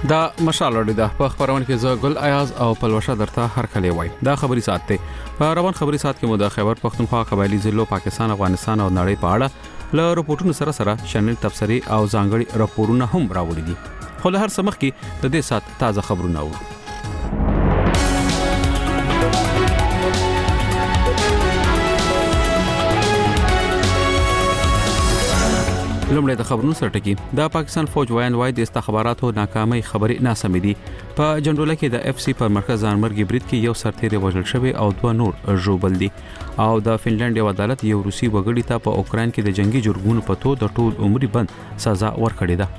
دا مشال اړه ده په خبرونه کې زه ګل ایاز او پلوشه درته هر کله وای دا خبري سات ته په روان خبري سات کې مو د خیبر پختونخوا قبایلی ضلعو پاکستان افغانستان او نړۍ په اړه له رپورټونو سره شامل تبصري او ځانګړي راپورونه هم راوړي دي خو له هر څه مخکې د دې سات تازه خبرونه و لومړی د خبرونو سره ټکی د پاکستان فوج وای د استخباراتو ناکامۍ خبري ناسمې دي په جنډوله کې د اف سی پر مرکز ځانمرګي برید کې یو سرتیری وژل شوی او 2 نور ژوبل دي او د فنلند یو عدالت یو روسي وګړي ته په اوکران کې د جنگي جرمونو په تو د ټول عمري بند سزا ورکړې ده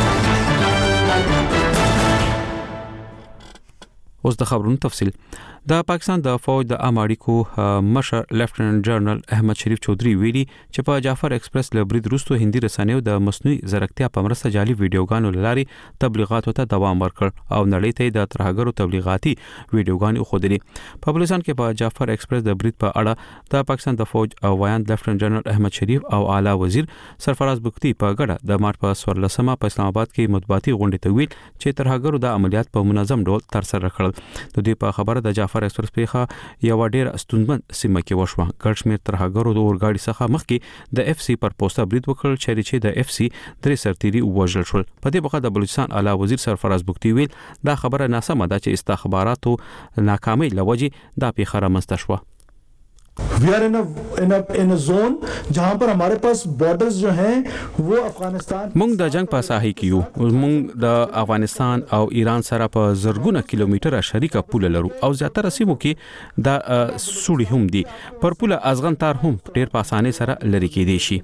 اوس د خبرونو تفصیل د پاکستان د فوج د اماړیکو مشر لیفټننټ جنرال احمد شریف چودھری ویلي چې په جعفر ایکسپریس لبرید روستو هندي رسنیو د مصنوعي زرکتیا په مرسته جعلي ویډیوګانو لاري تبلیغاتو ته دوام ورکړ او نړۍ ته د ترهګرو تبلیغاتي ویډیوګانې خودلي په بلوچستان کې په جعفر ایکسپریس د برید په اړه د پاکستان د فوج وایان لیفټننټ جنرال احمد شریف او اعلی وزیر سرفراز بگتي په ګډه د مارچ په 14مه په اسلام آباد کې مطبوعاتي غونډه ته ویل چې ترهګرو د عملیات په منظم ډول تر سره کړل د دې په خبره د جعفر ایکسپریس پیخه یو ډیر استونمن سیمه کې وشوه ګرشمیر ترهګرو د اورګاډي څخه مخکې د اف سی پر پوسټه برید وکړ چې د اف سی درې سرتیري وژل شول په دې بخښه د بلوچستان اعلی وزیر سرفراز بگتي ویل دا خبره ناسمه ده چې استخباراتو ناکامۍ لوجه دا پیخه رامنځته شوه We are in a zone जहां पर हमारे पास borders जो हैं वो अफगानिस्तान مونږ د جنگ په ساحه کې یو مونږ د افغانستان او ایران سره په زرګونه کیلومتره شریکه پوله لرو او زیاتره سیمو کې د سوړي هم دي پر پوله ازغن تار هم ډیر په اسانه سره لری کېدي شي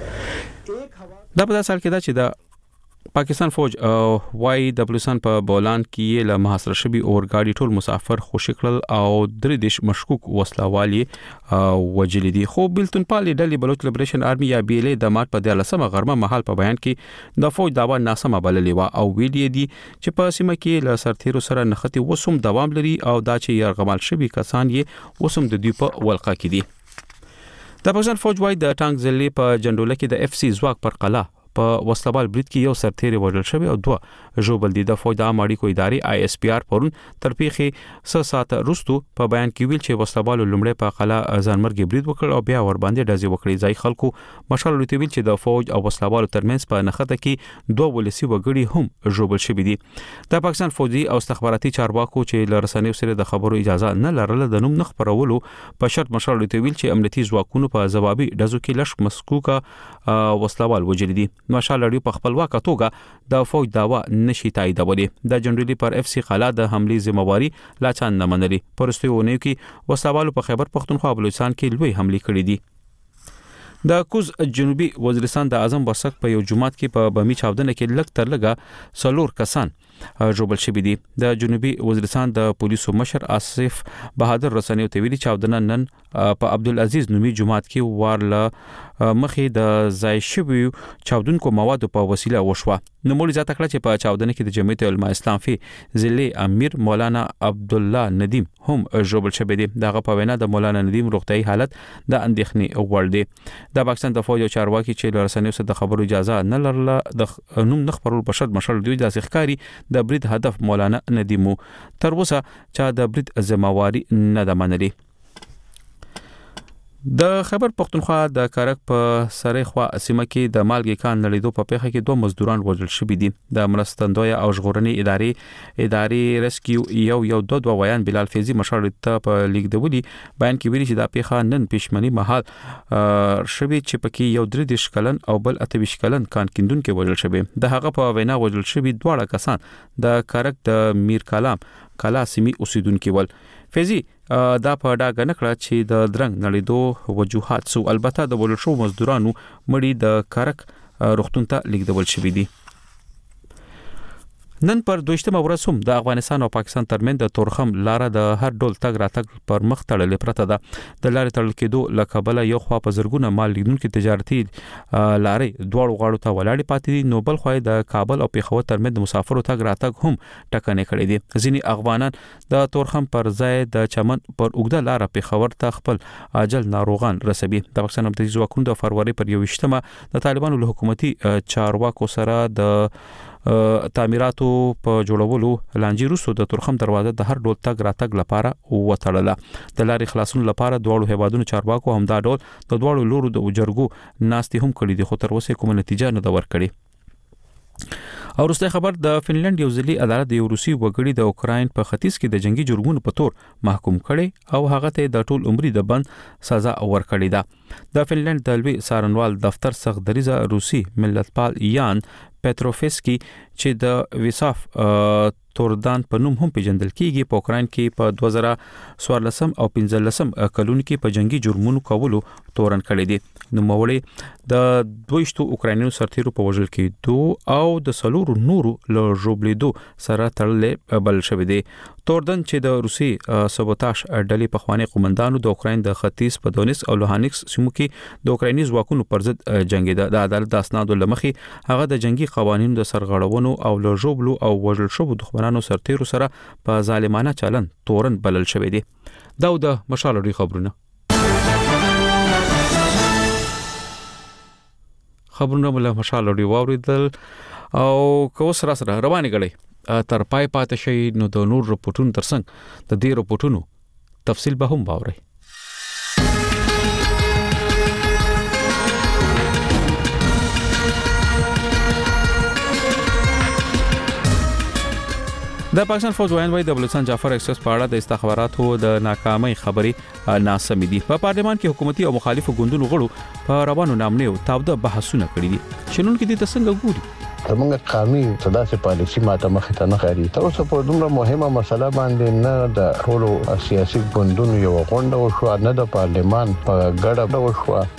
دا په سال کې دا چې د پاکستان فوج وای د بلوچستان په بولان کې له محاصره شوی اورګاډي ټول مسافر خوشکل او درې دیش مشکوک وسلوالي وجل دي خو بلتون پالي ډلې بلوچ لیبریشن آرمي یا بي ال د مارچ په 13مه غرمه محل په بیان کې د فوج داوا ناسمه بللې وا او ویلي دي چې په سیمه کې له سرتیرو سره نختی وسوم دوام لري او دا چې يرغمال شوی کسان یې وسوم د دوی په ولقه کې دي د پاکستان فوج وای د ټانک ضلع په جنډوله کې د اف سی ځواک پر قلا په وسلوال برید کې یو سرتیری وژل شوی او 2 ژوبل دي د فوج د اماړیکو ادارې آی اس پی آر پرون ترپیخي 6 ساعت وروسته په بیان کې ویل چې وسلوال لومړی په قلا ځانمرګي برید وکړ او بیا ور باندې ډزې وکړې ځای خلکو مشال لوي ویل چې د فوج او وسلوال ترمنځ په نخته کې 2 ولسی وګړي هم ژوبل شوی دي د پاکستان فوجي او استخباراتي چارواکو چې لرسنیو سره د خبرو اجازه نه لرله د نوم نخبرولو په شرط مشال لوي ویل چې امنیتي ځواکونو په ځوابي ډزو کې لږ مسکوکه وسلوال وجل دي مشال لړیو په خپلواکه توګه د فوج داوا نشي تاییدولې د جنډولي پر اف سی قلا د حمله ذمہواری لا چان نه منلي پرستیونه کې وسوالو په خیبر پختونخوا بلوچستان کې لوی حمله کړې دي د کوز جنوبي وزیرستان د اعظم وسق په یو جمعات کې په بمی چاودنه کې لګ تر لګه سلور کسان ژوبل شوی دي د جنوبي وزیرستان د پولیسو مشر آصف بهادر رسنیو ته ویلي چاودنه نن په عبدالعزیز نومي جمعات کې وارله مخې د ځای شوی چاودونکو موادو په وسیله وشوه نو مولوی ذات کړه چې په چاودنه کې د جمعیت علماء اسلام فی ضلع امیر مولانا عبد الله ندیم هم ژوبل شوی دي دغه په وینا د مولانا ندیم روغتیايي حالت د اندېښنې وړ دی د پاکستان د فوج چارواکي چې لرسنیو سره د خبرو اجازه نه لرله د نوم نخبرول په شرط مشل دوی د ښکاری د برید هدف مولانا ندیمو تر اوسه چې د برید ذمہواری نه ده منلې د خیبر پختونخوا د کارک په سره خوا سیمه کې د مالګي کان نړیدو په پیښه کې 2 مزدوران وژل شوي دي د مرستندوی او ژغورنې ادارې ریسکیو یو 2 ویان بلال فیضی مشر ته په لیکدولي بیان کې ویلي چې دا پیښه نن پښمنی محل شوی چې پکې یو 3 کلن او بل 28 کلن کان کیندون کې وژل شوی د هغه په وینا وژل شوی 2 کسان د کارک د میر کلام کلا سیمي اوسیدونکو ول فیضی دا په ډاګه نکړه چې د درنګ نړیدو وجوهات سو البته د ولشو مزدورانو مړي د کارک روغتون ته لیږدول شوی دي نن پر 2مه ورځ هم د افغانستان او پاکستان ترمن د تورخم لار د هر ډول تګ راتګ پر مخ تړلې پرته ده د لارې تړل کېدو لکبل یو خوا په زرګونه مال لیدونکو تجارتي لارې دوړ غاړو ته ولاړې پاتې دي نو بل خو د کابل او پیښور ترمن د مسافرو تګ راتګ هم ټکنې کړې دي ځینی افغانان د تورخم پر ځای د چمن پر اوګده لار پیښور ته خپل اجل ناروغان رسوي د پاکستان امنیتي ځواکونو د فروری پر 28مه د طالبانو له حکومتي چارواکو سره د تعمیراتو په جوړولو لانجې وروسته د تورخم دروازه د هر ډول تګ راتګ لپاره وتړله. د لارې خلاصون لپاره دواړو هیوادونو چارواکو همدا ډول د دواړو لورو د جرګو ناستې هم کړې دي، خو تر اوسه کومه نتیجه نه ده ورکړې. او وروسته خبر د فنلند یو ځلي عدالت د روسي وګړي د اوکراین په ختیځ کې د جنگي جرمونو په تور محکوم کړي او هغه ته د ټول عمرې د بند سزا ورکړې ده. د فنلند د لوی څارنوال دفتر څخه دریزه روسي ملتپال یان پټروفسکي چې د ویساف توردان په نوم هم پیژندل کیږي په اوکراین کې په 2014 او 15 کلونو کې په جنگي جرمونو کولو تورن کړی دي. نو موړي د 22 اوکراینیانو سرتیرو په وژل کېدو او د سلورو نورو له ژوبلیدو سره تړلې بل شوی دی. توردن چې د روسي سبوتاژ ډلې په خواني قومندانو د اوکراین د ختیځ په دونیس او لوهانکس سیمو کې د اوکرایني ځواکونو پر ضد جنگیده. د عدالت د اسنادو لمخي هغه د جنگي قوانینو د سرغړونو او له ژوبلو او وژل شوو دښمنانو سرتیرو سره په ظالمانه چلن تورن بلل شوی دی. دا د مشال خبرونه مله مشال واوریدل او کو سره سره رواني غړي تر پای پاتې شي. نو د نور رپورټونو ترڅنګ د دې رپورټونو تفصیل به هم باوري. د پاکستان فوج وایي د بلوچستان جعفر ایکسپریس په اړه د استخباراتو د ناکامۍ خبرې ناسمې دي. په پارلمان کې حکومتي او مخالفو ګوندونو غړو په روانو نامنې او تاوده بحثونه کړي دي. شنونکو دې څنګه ګوري؟ موږ قومي تداسې پالیسي ماته مخ ته نه خاري. تر اوسه په دومره مهمه مسله باندې نه د ټولو سیاسي ګوندونو یو غونډه وشو، نه د پارلمان په ګډه وشو.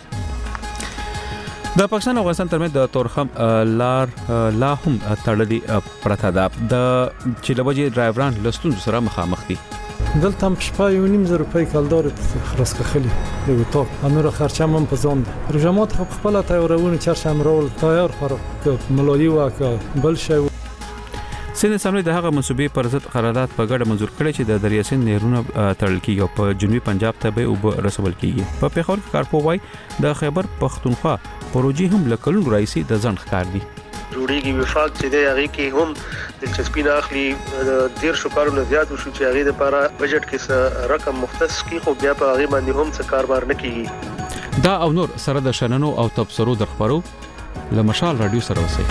د پاکستان او افغانستان ترمنځ د تورخم لار لا هم تړلې پرته ده. د چلوجي ډرایوران لستون سره مخامخ دي. دلته هم شپه 1.5 روپۍ کالدار خلاص کخلی یو تا انور خرچه من پزان رجمات خپل تایورونه چرشم رول تایار خراب ملایی واکه بل شی. سند اسمبلی د هغه منسوبې پر ضد قرارداد په ګډه منزور کړی چې د دریاسین نهرونه تړل کیږي او په جنوبي پنجاب ته به وب رسول کیږي. په پیښور کې کارپو وای د خیبر پختونخوا پروژې هم لکلون رئیسي د ځنډ ښکار دي. جوړیږي وفاق چې د هغه کې هم دلچسپي نه اخلي. ډیر شکارو نه زیات وشو چې هغه لپاره بجټ کې رقم مختص کی خو بیا په هغه باندې هم څه کاروبار نه کیږي. دا او نور سره د شننو او تبصرو در خبرو له مشال رادیو سره وسی.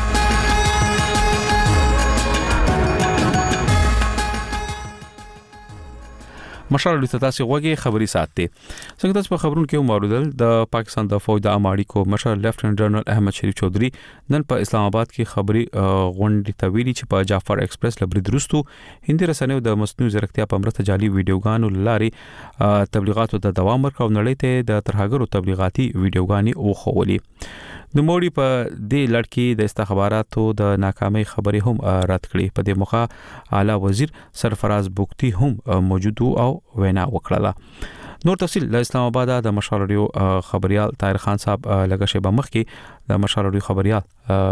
مشال رادیو تاسو غوږی خبري ساتي. څنګه تاسو په خبرونو کې موردل د پاکستان د فوج د اماړي مشر لیفټننټ جنرال احمد شریف چودھری نن په اسلام آباد کې خبري غونډه تویلي چې په جعفر ایکسپریس لبري درستو هندي رسنیو د مصنوعي ځیرکتیا په مرسته جعلي ویډیوګانو لاري تبلیغاتو د دوام ورکړ او نړۍ ته د ترهګرو تبلیغاتي ویډیوګانې وخولي. د موړي په دې لړ د استخباراتو د ناکامۍ خبرې هم رد کړې. په دې موخه اعلی وزیر سرفراز بوکتی هم موجود او وینا وکړه. نور تفصیل د اسلام آباد د مشال رادیو خبريال طاهر خان صاحب لږه شی به مخ کې د مشال رادیو خبريال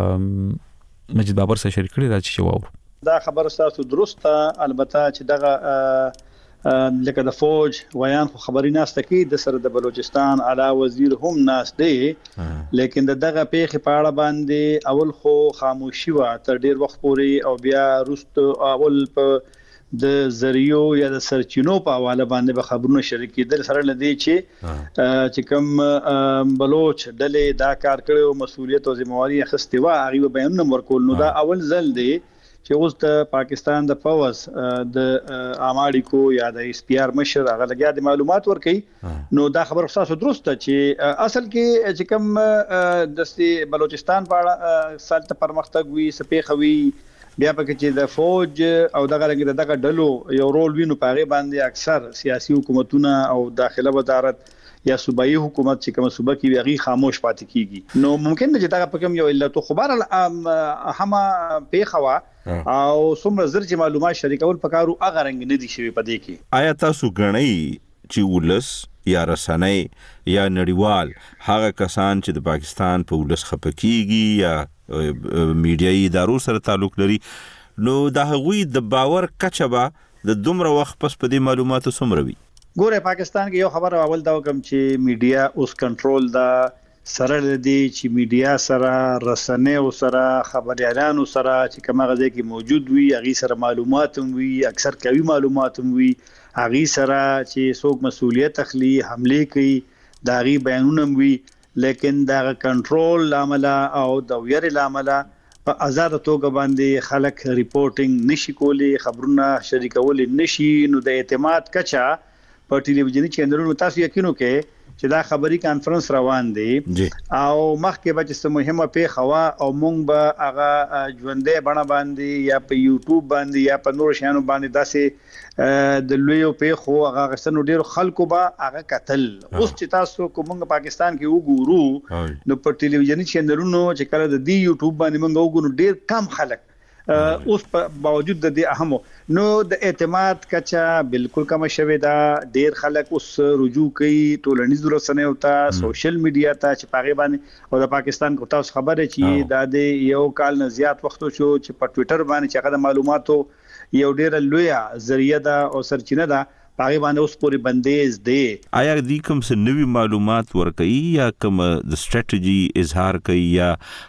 مجید بابر سره شریک کړی راځي چې وو دا خبر تاسو درسته. البته چې دغه لکه د فوج ویان خو خبري ناشته کې د سره د بلوچستان اعلی وزیر هم ناس دی، لیکن دغه پیښه په اړه باندې اول خو خاموشي و تر ډیر وخت پورې او بیا روست اول په د زریو یا د سرچینو په حواله باندې به خبرونه شریکېدل سره لدی چې کوم بلوچ ډلې دا کار کړو مسولیت او ذمہواری اخیستې و هغه بیان ورکول. نو دا اول ځل دی چې اوس د پاکستان د فوز د اماړیکو یا د اس پی آر مشر هغه لګیا د معلومات ورکړي. نو دا خبر خاصه درسته چې اصل کې چې کوم د بلوچستان په اړه سالته پرمختګ وي سپېخوي بیا پکې چې د فوج او دغه ډلو یو رول وینو پاره باندې اکثر سیاسي حکومتونه او داخله وزارت یا صوبایي حکومت چې کوم صوبه کې ویغي خاموش پاتې کیږي. نو ممکن چې دا په کوم یو علت خبر هم پیښوا او څومره زر چې معلومات شریکول پکارو اغه رنګ نه دي شوی پدې کې. آیا تاسو غنئ چې ولس یا رسنۍ یا نړیوال هغه کسان چې د پاکستان په ولس خپکیږي یا میډیایي ادارو سره تعلق لري نو دا هغوی د باور کچه به د دومره وخت پس په دې معلوماتو څومره وي؟ ګوره پاکستان کې یو خبر اول دا کوم چې میډیا اوس کنټرول دا سره لدی چې میډیا سره رسنۍ او سره خبريالانو سره چې کومه غږی کې موجود وي هغه سره معلومات هم وي اکثر کوي معلومات هم وي هغه سره چې څوک مسؤلیت اخلي حمله کوي دا غي بیانونه هم وي لیکن دا کنټرول لامل او د ویری لامل په آزاد توګه باندې خلک ریپورټینګ نشي کولی خبرونه شریکول نشي نو د اعتماد کچا په ټلویزیونی چینلونو تاسو یقینو کې چې دا خبري کانفرنس روان دي او مخکې به چې مهمه پیښه وا او مونږ به هغه ژوندې بڼه باندې یا په یوټیوب باندې یا په نور شانو باندې داسې د لویو پیښو هغه غسنو ډیر خلکو به هغه قتل اوس چې تاسو کومه پاکستان کې وګورو نو په ټلویزیونی چینلونو چې کله د دی یوټیوب باندې مونږ وګورو ډیر کم خلک اوس په باوجود د دې اهمو نو د اعتماد کچا بالکل کم شوه دا ډیر خلک اوس رجوع کوي ټولنیز رسنۍ او ته سوشل میډیا ته چې پاغي باندې او د پاکستان کو تاسو خبره چې دا د یو کال نه زیات وخت شو چې په ټوئیټر باندې چې هغه معلوماتو یو ډیر لویه ذریعہ ده او سرچینه ده پاغي باندې اوس پوری بندیز دی آیا د کوم څه نوی معلومات ورکړي یا کوم د سټریټجی اظهار کوي یا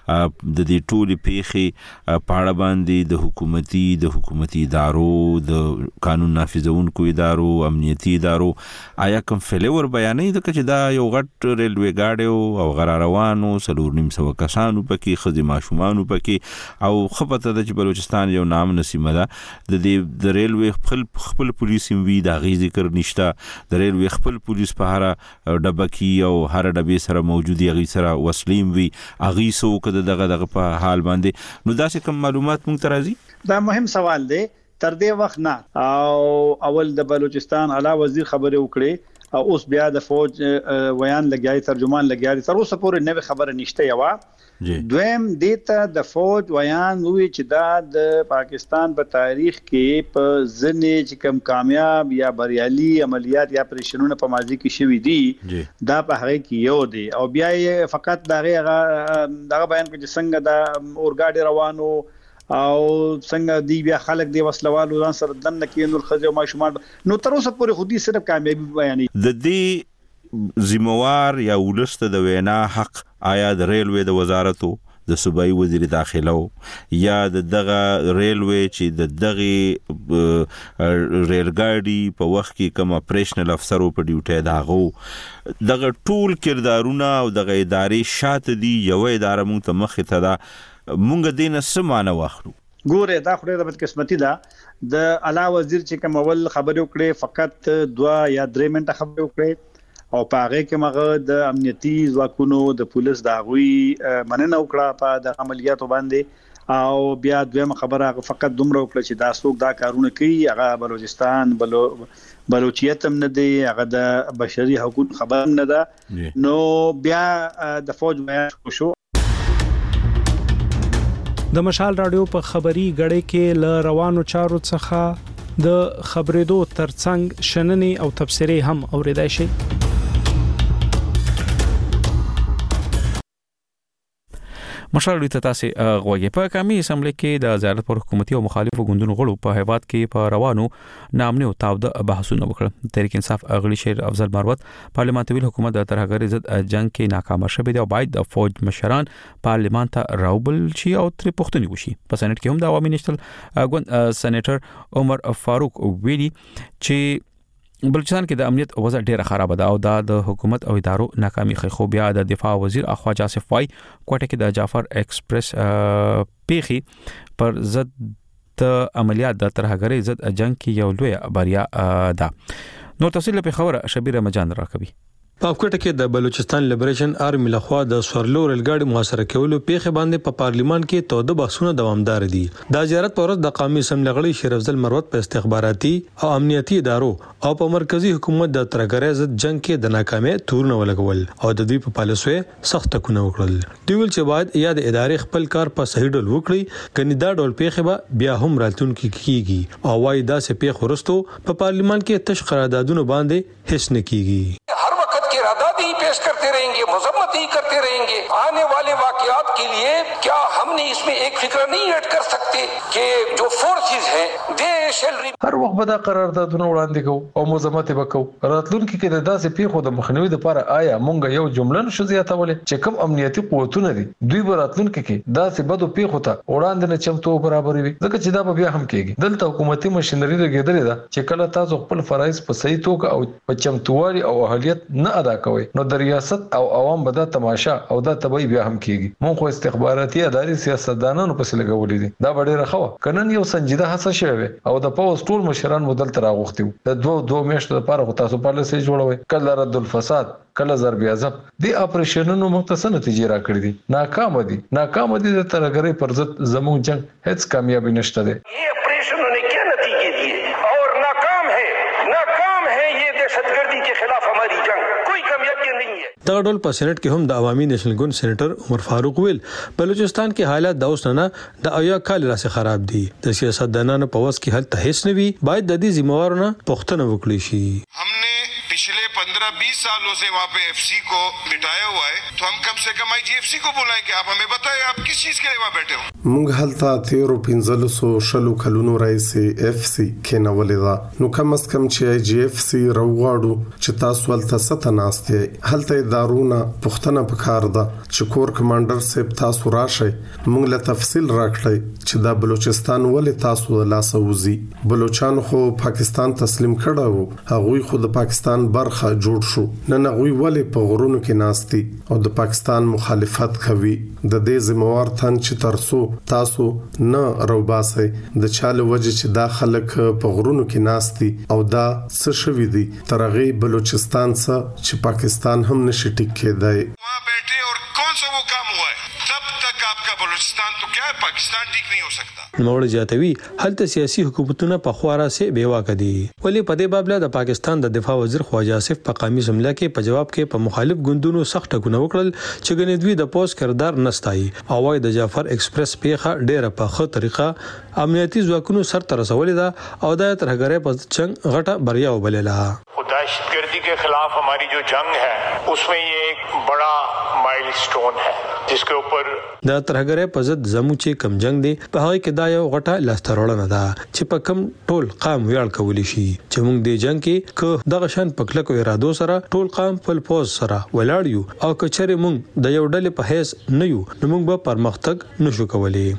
د دې ټولي پیښې پاړه باندې د حکومتي ادارو د قانون نافذونکو ادارو امنیتي ادارو آیا کوم فلیور بیانې د کچ دا یو غټ ریلوي گاډي او غرا روانو 300 کسانو پکې خدي ماشومان پکې او خپته د بلوچستان یو نام نسیمه ده د ریلوي خپل پولیس وی دا ذکر نشتا د ریلوي خپل پولیس په هر ډبکی او هر ډبې سره موجودي غي سره وسلیم وی اغي سو کده دغه په حال باندې نو داسې کوم معلومات مونږ ترازی دا مهم سوال دی تر دې وخت نه او اول د بلوچستان اعلی وزیر خبره وکړي او اوس بیا د فوج ویان لګیای ترجمان لګیای تر اوسه پورې نوې خبره نشته یوا دویم دیتا د فوج ویان وی چې دا د پاکستان په تاریخ کې په ځنې چې کم کامیاب یا بریالي عملیات یا پریشنونه په ماضي کې شوي دي دا په هغه کې یو دی او بیا فقط دغه بیان کې څنګه دا اورګاډي روانو او څنګه دی بیا خلک دی وسلوالو ځان سره دنه کې نور خځه او ماشومان نو تر اوسه پورې خودي صرف کامیابی بیانې د دې ذمہوار یا ولست د وینا حق آیا د ریلوی د وزارتو د صوبایي وزیر داخله یا دغه ریلوی چې دغه ریلګاډي په وخت کې کوم اپریشنل افسر په ډیوټي داغو دغه ټول کردارونه او دغه ادارې شاته دي یو اداره مونږ ته مخ ته دا مونږ دینه سمانه واخلو ګوره دا خو د بدقسمتي ده د اعلی وزیر چې کوم اول خبرو کړې فقط 2 یا 3 منټه خبرو کړې او پاره کې مغه د امنیتي ځواکونو د پولیس داغوي مننه وکړه په د عملیاتو باندې او بیا دویمه خبره فقط دومره وکړه چې دا څوک دا کارونه کوي هغه بلوچستان بلوچیت هم نه دی هغه د بشري حقوق خبر نه ده نو بیا د فوج بیان شو د مشال رادیو په خبري غړې کې ل روانو چارو څخه د خبرېدو ترڅنګ شننې او تفسیرې هم اوریدای شي مشال ته تاسو غوږی په قومي اسمبلی کې د زیارت پر حکومتي او مخالفو ګوندونو غړو په هیواد کې په روانو نامنه او تاوده بحثونه وکړل تحریک انصاف اغلی شیر افضل مروت پارلیمان ته حکومت د ترهګری ضد جنگ کې ناکام شوه دی او باید د فوج مشران پارلیمان ته راوبل شي او تر پښتني وشي په سېنات کې هم د عوامي نشتل ګوند سېنیټر عمر فاروق ویلي چې بلوچستان کې د امنیت وضع ډیره خراب ده او د حکومت او ادارو ناکامي خو بیا د دفاع وزیر اخواجه آصف وای کوټه کې د جعفر ایکسپریس پیخي پر ضد د عملیات د ترهګری ضد جنگ کې یو لوی بریا ده نو تفصیل په خبره شبیر مجان راکوي په کوټه کې د بلوچستان لیبریشن آرمي لخوا د سورلو ریلګاډي محاصره کولو پیښه باندې په پارلیمان کې توده بحثونه دوامدار دي د زیارت پر ورځ د قومي اسمبلی غړي شیر افضل مروت په استخباراتي او امنیتي ادارو او په مرکزی حکومت د ترهګری ضد جنگ کې د ناکامۍ تورونه ولګول او د دوی په پالیسوي سخت ټکونه وکړل دوی ول چې باید یا د ادارې خپل کار په صحیح ډول وکړي کني دا ډول پیښه به بیا هم راتلونکي کیږي او وايي دا سه پیښ ورستو په پارلیمان کې تش قراردادونه باندې هیڅ نه کیږي هر وخت کې اراده دي पेश करते रहेंगे, मजम्मत ही करते रहेंगे। आने वाले वाकयात के लिए क्या हमने इसमें एक फिक्र नहीं ऐड कर सकते कि जो फोर्सेस हैं दे शैल हर वخت به دا قراردادونه وړاندې کوو او مزمت وکړو راتلونکي کې د داسې پیښو د مخنیوي لپاره آیا مونږ یو جمله نشو زیاتولای چې کوم امنیتي قوتونه دي دوی به راتلونکي کې داسې بدو پیښو ته وړاندې نه چمتو برابر وي ځکه چې دا به بیا هم کېږي دلته حکومتي ماشينري لګیدلې ده چې کله تاسو خپل فرایض په صحیح توګه او په چمتووالي او اهلیت نه ادا کوئ نو د ریاست او عوام به دا تماشا او دا تبعی بیا هم کېږي مونږ خو استخباراتي اداري سیاستدانانو پسې لګولې دي دا ډېره ښه کنن یو سنجیده هڅه شوه او د پوز ټول مشران مدل تر اغوختي د دوه میاشتو لپاره خو تاسو پالیسي جوړوي کله رد الفساد کله ضرب عذاب دي اپریشنونو مختصر نتیجې راکړي دي ناکام دي د ترګری پر ضد زموږ جنگ هیڅ کامیابی نشته ده یہ اپریشنوں نے کیا نتیجے دیے اور ناکام ہے یہ دہشتگردی کے خلاف ہماری جنگ کوئی کامیابی نہیں ہے دغه ډول په سېنات کې هم د عوامي نېشنل ګوند سېنیټر عمر فاروق ویل بلوچستان کې حالات د اوس نه د اویا کال لاسه خراب دي د سیاستدانانو په وس کې حل ته هیڅ نه وي باید د دې ذمہوارانه پوښتنه وکړي شي हमने पिछले 15-20 सालों से वहाँ पे एफसी को बिठाया हुआ है तो हम कम से कम आईजीएफसी को बुलाएं कि आप हमें बताएं आप किस चीज के लिए वहाँ बैठे हो موږ هلته 13 کلونو راځي اف سي کې نولې دا نو کم از کم چې آی جی اف سي راوغاړو چې تاسو ولته ستناستې هلته دارونه پښتنه پکار ده چې کور کمانډر صاحب تاسو راشي موږ له تفصیل راکړی چې دا بلوچستان ولې تاسو د لاس وزي بلوچستان خو پاکستان تسلیم کړو هغه خو د پاکستان برخه جوړ شو نن هغه ولې په غرونو کې ناستي او د پاکستان مخالفت کوي د دې ذمہوار تن چې ترسو تاسو نه روباسي د چاله وجه چې داخلك په غرونو کې ناستي او دا څه شوي دي ترغه بلوچستان څخه چې پاکستان هم نشي ټیک کېدای वहाँ बैठे और कौन सा वो काम हुआ है तब तक आपका बलूचिस्तान तो क्या है पाकिस्तान ठीक नहीं हो सकता نوړ جاتوي هلته سیاسي حکومتونه په خواره سي بیواکه دي ولی په دې بابله د پاکستان د دفاع وزیر خواجه آصف په قومي سملا کې په جواب کې په مخالف ګوندونو سخت ټکونه وکړل چې ګنې دوی د پوس کردار نستای او وايي د جعفر ایکسپریس پیخه ډیره په خه طریقه امنیتي ځواکونو سر تر رسولې ده او د ترګره په څنګ غټه بریا وبلله दहशतगर्दी के खिलाफ हमारी जो जंग है उसमें ये एक बड़ा माइलस्टोन है जिसके ऊपर د ترګره په ضد زموږ کم جنگ دی په هغه کې دا یو غټه لاسترولنه ده چې په کم ټول قام ویاړ کولی شي چې موږ د جنگ کې که دغه شان پکلکو ارادو سره ټول قام په پوز سره ولاړ یو او کچره موږ د یو ډلې په هیڅ نه یو نو موږ به پرمختګ نشو کولای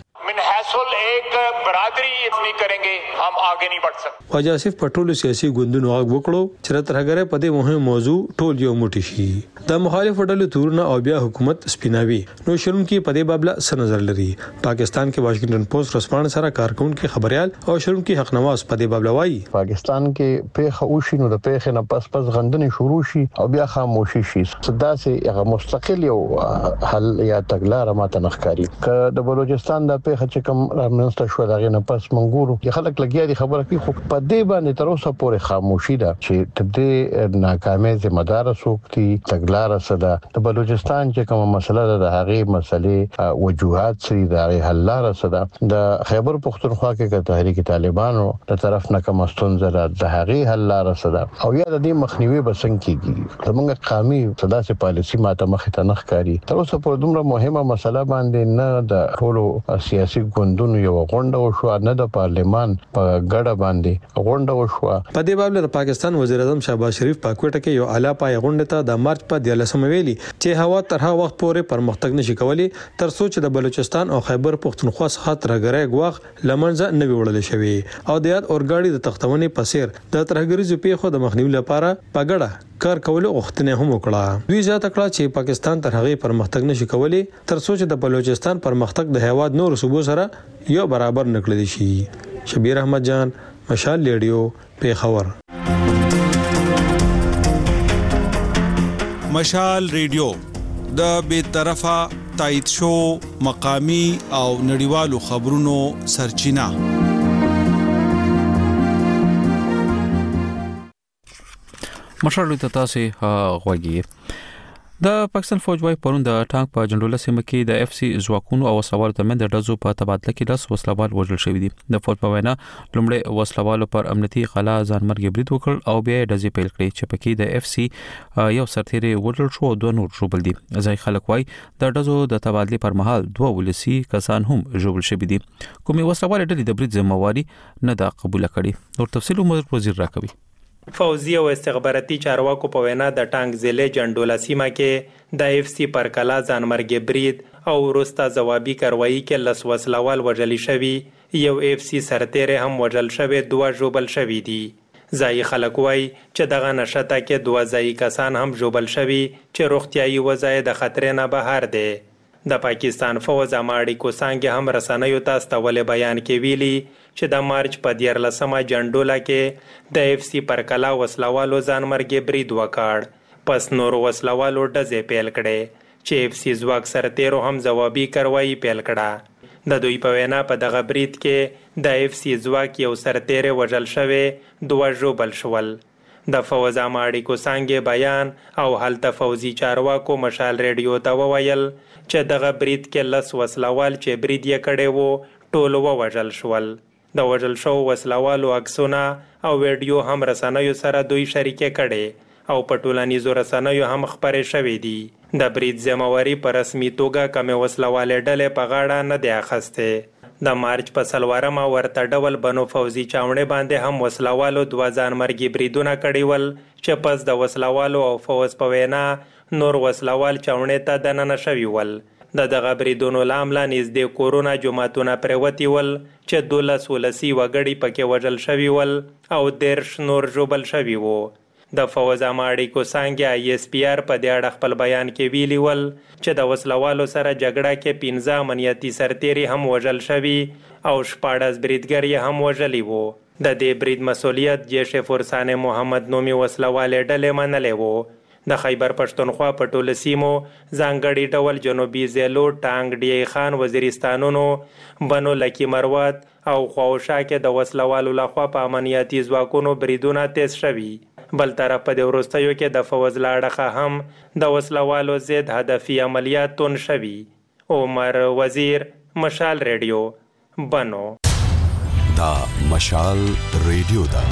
برادری اتنی کریں گے हम आगे नहीं बढ़ सकते خواجه آصف په ټولو سیاسي ګوندونو غږ وکړو چې ترګره په دې مهم موضوع ټول یو موټی شي د مخالف ډلو تورونه او بیا حکومت سپیناوي نو شروع کې په دې بابله څه نظر لري پاکستان کې واشنگټن پوسټ رسپانډ سره کارکونکو خبريال او شروع کې حق نواز په دې بابله وایي پاکستان کې پیښه وشي نو د پیښې نه پس غندنې شروع شي او بیا خاموشي شي صدا سي هغه مستقل یو حل یا تګلارې ماته نخکاری ک د بلوچستان د پیښه چې کوم رامنځته شو دغه نه پس منګورو چې خلک لګیا دي خبره کوي خو په دې باندې تر اوسه پورې خاموشي ده چې تدې ناکامۍ ذمہ دار سوکتي تګلار سره د بلوچستان چې کومه مسله ده د هغه مسلې وجوهات سری د حل لار سره د خیبر پختونخوا کې تحریک طالبانو د طرف نه کوم ستونزه ده د هغه حل لار سره او یا د دې مخنیوي بسنګ کیږي زموږ قومي صدا سي پالیسي ماته مخ ته نخکاری تر اوسه پورې دومره مهمه مسله باندې نه د ټولو سیاسي ګوندونو یو غونډه وشو نه د پارلمان په ګډه باندې غونډه وشو په دې باب له پاکستان وزیر اعظم شهباز شریف په کوټه کې یو اعلی پای غونډه ته د مارچ په 13 ویلي چې هوا تر هغه وخت پورې پرمختګ نشي کولی تر څو چې د بلوچستان او خیبر پختونخوا څخه ترګره غواخ لمنځه نه ویوړل شوی او د یاد اورګاډي د تختونې پسیر د ترګریزو پیښو د مخنیوي لپاره په ګډه کار کولو غوښتنه هم وکړه دوی ځکه کړه چې پاکستان تر هغه پرمختګ نشي کولی تر څو چې د بلوچستان پرمختګ د هواد نور صوبو سره یو برابر نکړل شي شبیر احمد جان مشال ریډیو پیښور مشال ریډیو د بیطرفه تایید شو مقامی او نړیوالو خبرونو سرچینه مشال ته تاسو غوږی د پاکستان فوج وايي پرون د ټانک په جنډوله سیمه کې د اف سی ځواکونو او وسلوالو ترمنځ د ډزو په تبادله کې 10 وسلوال وژل شوي دي. د فوج په وینا لومړی وسلوالو پر امنیتي قلا ځانمرګي برید وکړ او بیا ډزې پیل کړې چې پکې د اف سی یو سرتیری وژل شو او دوه نور ژوبل دي. ځای خلک وايي د ډزو د تبادله پر مهال دوه ولسی کسان هم ژوبل شوي دي. کومي وسلوال ډلې د برید ذمہواری نه دا قبول کړي. نور تفصیل عمر وزیر راکوي. فوزي او استخباراتي چارواکو په وینا د ټانک ضلع جنډولا سیمه کې د اف سی پر کلا ځانمرګي برید او وروسته ځوابي کاروایی کې لس وسلوال وژل شوي، یو اف سی سرتیری هم وژل شوی، دوه ژوبل شوي دي. ځایي خلک وایي چې دغه نشته کې دوه ځایي کسان هم ژوبل شوي چې روغتیایي وضع د خطر نه بهر دی. د پاکستان فوج اماړیکو څنګه هم رسنیو ته استول بیان کې ویلي چې د مارچ په 14مه جنډولا کې د اف سی پر کلا وسلوالو ځانمرګي برید وکړ. پس نور وسلوالو ډزې پیل کړې چې اف سی ځواک سرتیرو هم ځوابي کاروایی پیل کړه. د دوی په وینا په دغه برید کې د اف سی ځواک یو سرتیری وژل شوی، دوه ژوبل شول. د فوج اماړیکو څنګه بیان او هلته فوزي چارواکو مشال ریډیو ته وویل چې دغه برید کې لس وسلوال چې برید یې کړی وو ټول ووژل شول. د وژل شو وسلوالو عکسونه او ویډیو هم رسنیو سره دوی شریکه کړي او په ټولنیزو رسنیو هم خپرې شوې دي. د برید ذمہواری په رسمي توګه کومې وسلوالې ډلې په غاړه نه دی اخیستې. د مارچ په 4مه ورته ډول بنو فوزي چاونې باندې هم وسلوالو دوه ځانمرګي بریدونه کړي ول چې پس د وسلوالو او فوز په وینا نور وسلوال چاونې ته دننه شوي ول. د دغه بریدونو له امله نږدې کورونه جوماتونه پرېوتي ول چې 12 ولسي وګړي پکې وژل شوي ول او 13 نور ژوبل شوي وو. د فوج اماړیکو څنګه ای اس پی آر په دې اړه خپل بیان کې ویلي ول چې د وسلوالو سره جګړه کې 15 امنیتي سرتیري هم وژل شوي او 14 بریدګر یې هم وژلي وو. د دې برید مسؤلیت جیش فرسان محمد نومي وسلوالې ډلې منلې وو. د خیبر پښتونخوا په ټولو سیمو ځانګړي ډول جنوبي زیلو، ټانګ، ډی خان، وزیرستانونو، بنو لکی مروت او خواوشا کې د وسلوالو لخوا په امنیتي ځواکونو بریدونه تیز شوي. بل طرف په دې وروستیو کې د فوج له اړخه هم د وسلوالو ضد هدفي عملیات تون شوي. عمر وزیر، مشال ریډیو، بنو. دا مشال ریډیو دا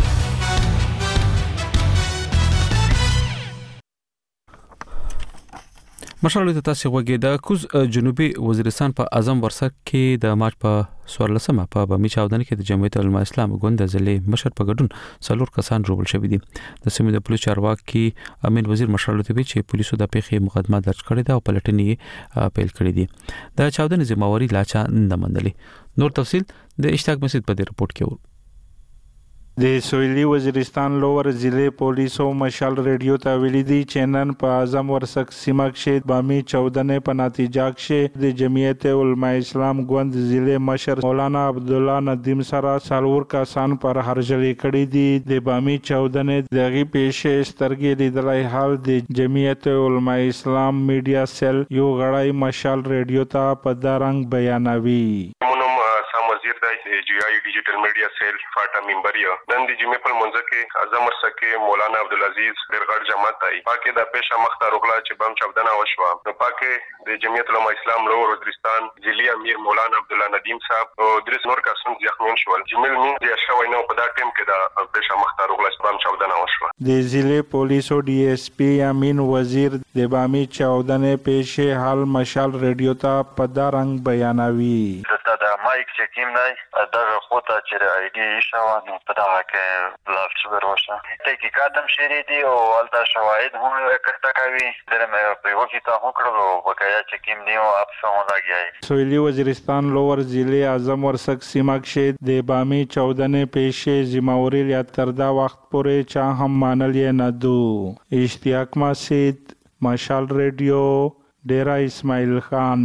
مشال ته تاسو وګورئ. د کوز جنوبي وزیرستان په اعظم ورسک کې د مارچ په 14مه په بمی چاودنه کې د جمعیت العلماء اسلام ګوند د ضلع مشر په ګډون 4 کسان ژوبل شوي دي. د سیمې د پولیس چارواکي امین وزیر مشال ته وی چې پولیسو د پیښې مقدمه درج کړې ده او پلټنې پیل کړې دي. د چاودنې ذمہواری لا چا نه منلې. نور تفصیل د اشتاق مسجد په دې رپورت کې د سویلي وزیرستان لوور ضلع پولیسو مشال ریډیو ته ویلي دي چې نن په اعظم ورسک سیمه کې بامي چاودنې په نتیجه کې د جمعیت علماء اسلام ګوند ضلع مشر مولانا عبدالله ندیم سره 4 کسان پر هرجلې کړي دي. د بامي چاودنې دغه پیښې سترګې لیدلای حال د جمعیت علماء اسلام میډیا سیل یو غړی مشال ریډیو ته په دارنګ بیانوي. وزیر د جی آی ډیجیټل میډیا سیل فاټا منبر یو نن د جمعې په منځ کې اعظم ورسکه مولانا عبدالعزیز ډېر غړ جماعت ای پاکه د پېښه مخته روغلا چې بم چاودنه وشوه. نو پاکه د جمعیت علماء اسلام لوور وزیرستان ضلع امیر مولانا عبدالله ندیم صاحب او درس نور کسان زخمیان شول. جمیل مين د شوی نو په دا ټیم کې د پېښه مخته روغلا چې بم چاودنه وشوه. د ضلع پولیسو ډي اس پی امین وزیر د بامي چاودنې پیښې حال مشال ریډیو ته په دارنګ بیانوي. دا مایک چې کیم دی دغه خطه چې آی ډي شوه نو په دغه کې لافت وروشه تحقیقات هم شری دي او هلته شواهد هم اکټه کوي. درمه په یو کې ته وکړو بقایا چې کیم دی او اپسه ولګي. سویلي وزیرستان لوور ضلع اعظم ورسک سیمه کې د بامي چاودنې پیښې ذمہواری یا تر دا وخت پورې چا هم مانلې نه دو. اشتیاق مسجد، مشال ریډیو، ډیرا اسماعیل خان.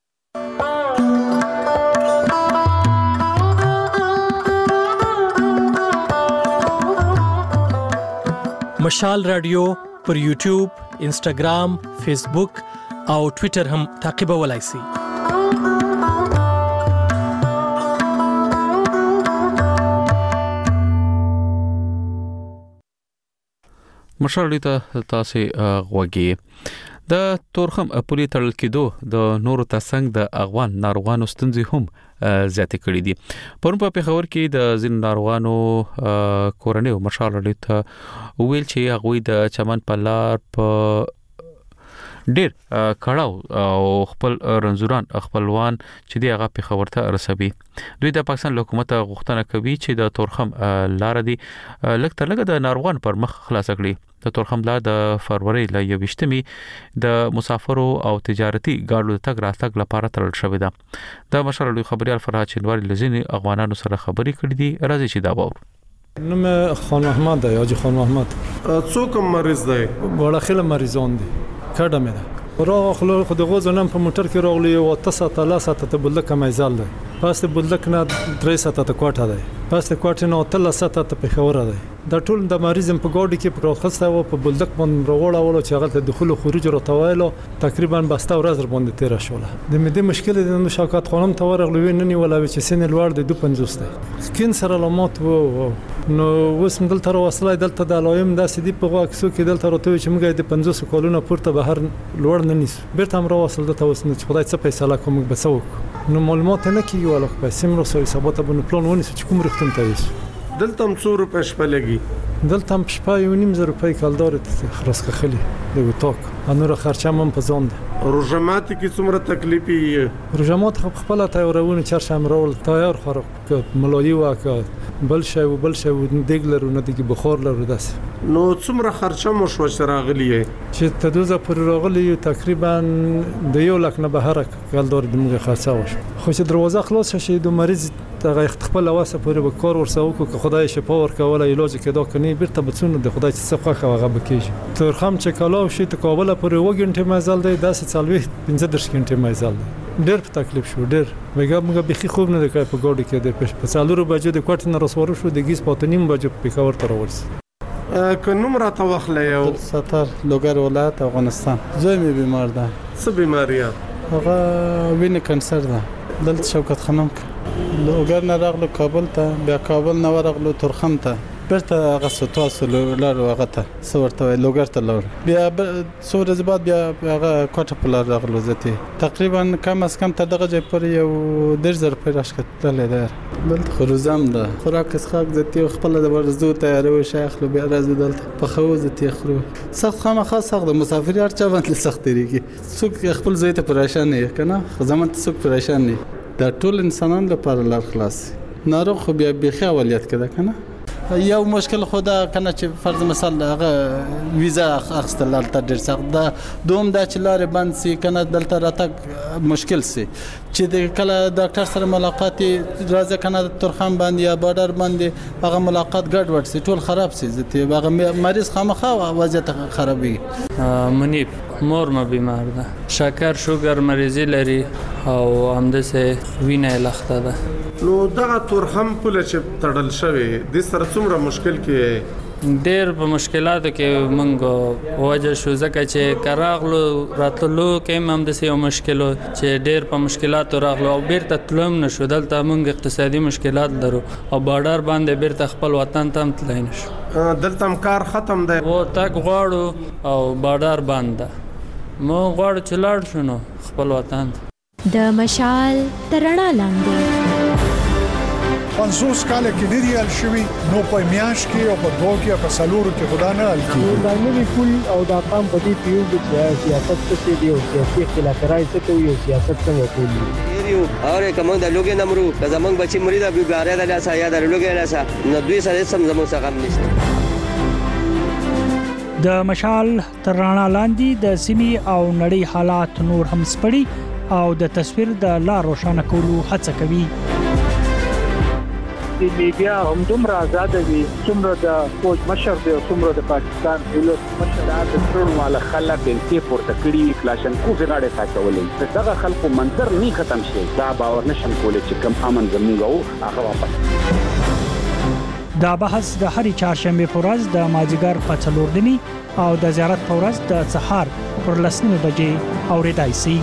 مشال رادیو پر یوټیوب، انسټاګرام، فیسبوک او ټوئیټر هم تعقیبولای شئ. مشال ته تاسو غوږی د تورخم پولی تړل کېدو د نورو تسنګ د افغان ناروغانو ستونزې هم زیاتې کړې دي پرون په پیښور کې د ځین ناروغانو کورنۍ مشال لري ته ویل چې هغه د چمن په لار په ډیر کړهو او خپل رنزوران خپلوان چې دی هغه په خبر ته رسوي دوی د پاکستان حکومت غوښتنه کوي چې د تورخم لار دی لکه تر لګه د ناروغان پر مخ خلاص کړي د تورخم لار د فروری ل 28 د مسافرو او تجارتي ګاډو تګ راتګ لپاره تړل شوې ده د مشر خبريال فرهاد چنواری لزینی افغانانو سره خبري کړې دي راځي چې دا وور نوم خان محمد دی حاجی خان محمد څوک مریض دی وړه خله مریضان دي کډه مې ده راغلو خو د غوځنم په موټر کې راغلی او 9 ساعته ته بلک مېزال ده پس بلک نه 3 ساعته ته کوټه ده پس کوټه نه 3 ساعته ته پیښور ده دا ټول د مریضم په ګاډي کې پروخسته او په بلک باندې راوړل چې هغه دخول او خروج راټوایلو تقریبا بسته ورځ باندې تیر شوله د مې د مشکل د شوکات خانم ته ورغلو نه ولا چې سن لوړ د 250 ده سکین سره علامات وو نو وسم دلته وصله دلته د علائم داسې دی په واکسو کې دلته راته چې موږ د 50 کولونه پورته بهر لوړ نه نیس بیرته هم راوصل دلته وسنه چې خدای څه فیصله کوم بسوک نو معلومات نه کیږي ولا په سیمرو سو حسابات باندې پلان ونیس چې کوم رختم ته وي دلته هم 100 روپے شپه لګي دلته هم شپه 1.5 روپے کالدار ته خلاص خلی د وټاک انور خرچه هم په ځان ده روجمات کې څومره تکلیفي روجمات خپل تیارونه چرشم رول تیار خراب ملایي واکه بل شی دګلر نه دګي بخار لرو داس نو څومره خرچه مو شو راغلی چې تدوزه پر راغلی تقریبا د 1 لک نه بهر کالدار د موږ خرڅه وش خو چې دروازه خلاص شي د مریض ته خپل واسه پورې به کار ورسو کو خدای شفا ورکول علاج کېدا کني بیرته بچونه د خدای چې څخه هغه بکیږي ترخم چې کالاو شي ته کابل پورې وګنټه مزل دی 10 15 غنټه مزل دی ډېر په تکلیف شو ډېر موږ بخي خوب نه کړ په ګاډي کې د پښ په څالورو بجو د کوټ نه رسورو شو د گیس په تنیم بجو په کور تر ورس که نوم را توخله یو ستر لوګر ولایت افغانستان زوی می بیمار ده څه بیماریه هغه وینې کانسر ده دلته شوکت خانم لوګر نه راغلو کابل ته بیا کابل نه ورغلو ترخم ته برته هغه ستاسو لار هغه ته سورته لوګر ته لار بیا سور زباد بیا هغه کوټه په لار راغلو زته تقریبا کم از کم ته دغه ځای پر یو 10000 روپۍ راشکتل ده دلته خروزم ده خوراک اسخاق زته خپل د ورزو تیارو شیخ لو بیا راز دلته په خو زته خرو سخت خامخا سخت د مسافر هر چا باندې سخت لري څوک خپل ځای ته پریشان نه کنه خزمت څوک پریشان نه دا ټول انسانان لپاره لار خلاص ناروغ خو بیا بخي اوليت کده کنه یو مشکل خدا کنه چې فرض مثال هغه ویزا اخستل لته ډیر سخت ده دوم دا چې لار بند سي کنه دلته راته مشکل سي چې د کله ډاکټر سره ملاقات راځي کنه ترخم باندې یا بارډر باندې هغه ملاقات ګډ وډ سي ټول خراب سي ځته هغه مریض خامخا وضعیت خرابي منیب مور ما بیمار ده شکر شوګر مریضي لري او همدسه وینه لخته ده نو دغه تورخم پوله چې تړل شوی د سره څومره مشکل کې ډېر په مشکلاتو کې مونږ وجه شو ځکه چې کراغلو راتلو کې هم د یو مشکل چې ډېر په مشکلاتو راغلو او بیرته تلم نشو دلته مونږ اقتصادي مشکلات لرو او بارډر باندې بیرته خپل وطن ته تلای نشو دلته هم کار ختم دی و تک غواړو او بارډر بند ده مو غواړو چې لاړ شو نو خپل وطن د مشال ترڼا لاندې 50 کال کې ډیر یال شوی نو په میاش کې او په دوه کې په سلورو کې خدا نه حل کیږي دا نوی کول او دا قام په دې پیو چې سیاست څه دی او سیاسي اختلافات څه کوي او سیاست څنګه کوي یو اوره کوم د لوګي نمرو که زمنګ بچی مریدا بیګاره د لاسه یا د لوګي لاسه نو دوی سره سم زمو څنګه نشته د مشال ترڼا لاندې د سیمي او نړۍ حالات نور هم سپړي او د تصویر د لار روښانه کولو هڅه کوي د میډیا هم دومره آزاد دي څومره د فوج مشر دی او څومره د پاکستان ولس مشر د ټول مال خلک په پورته کړي کلاشنکوف غاړه ساتولې دغه خلکو منظر نه ختم شي دا باور نشم کولای چې کم امن زموږ او هغه واپس دا بحث د هرې چهارشنبه په ورځ د مازیګر په 4 دني او د زیارت په ورځ د سحر پر 10 بجې اوریدای شي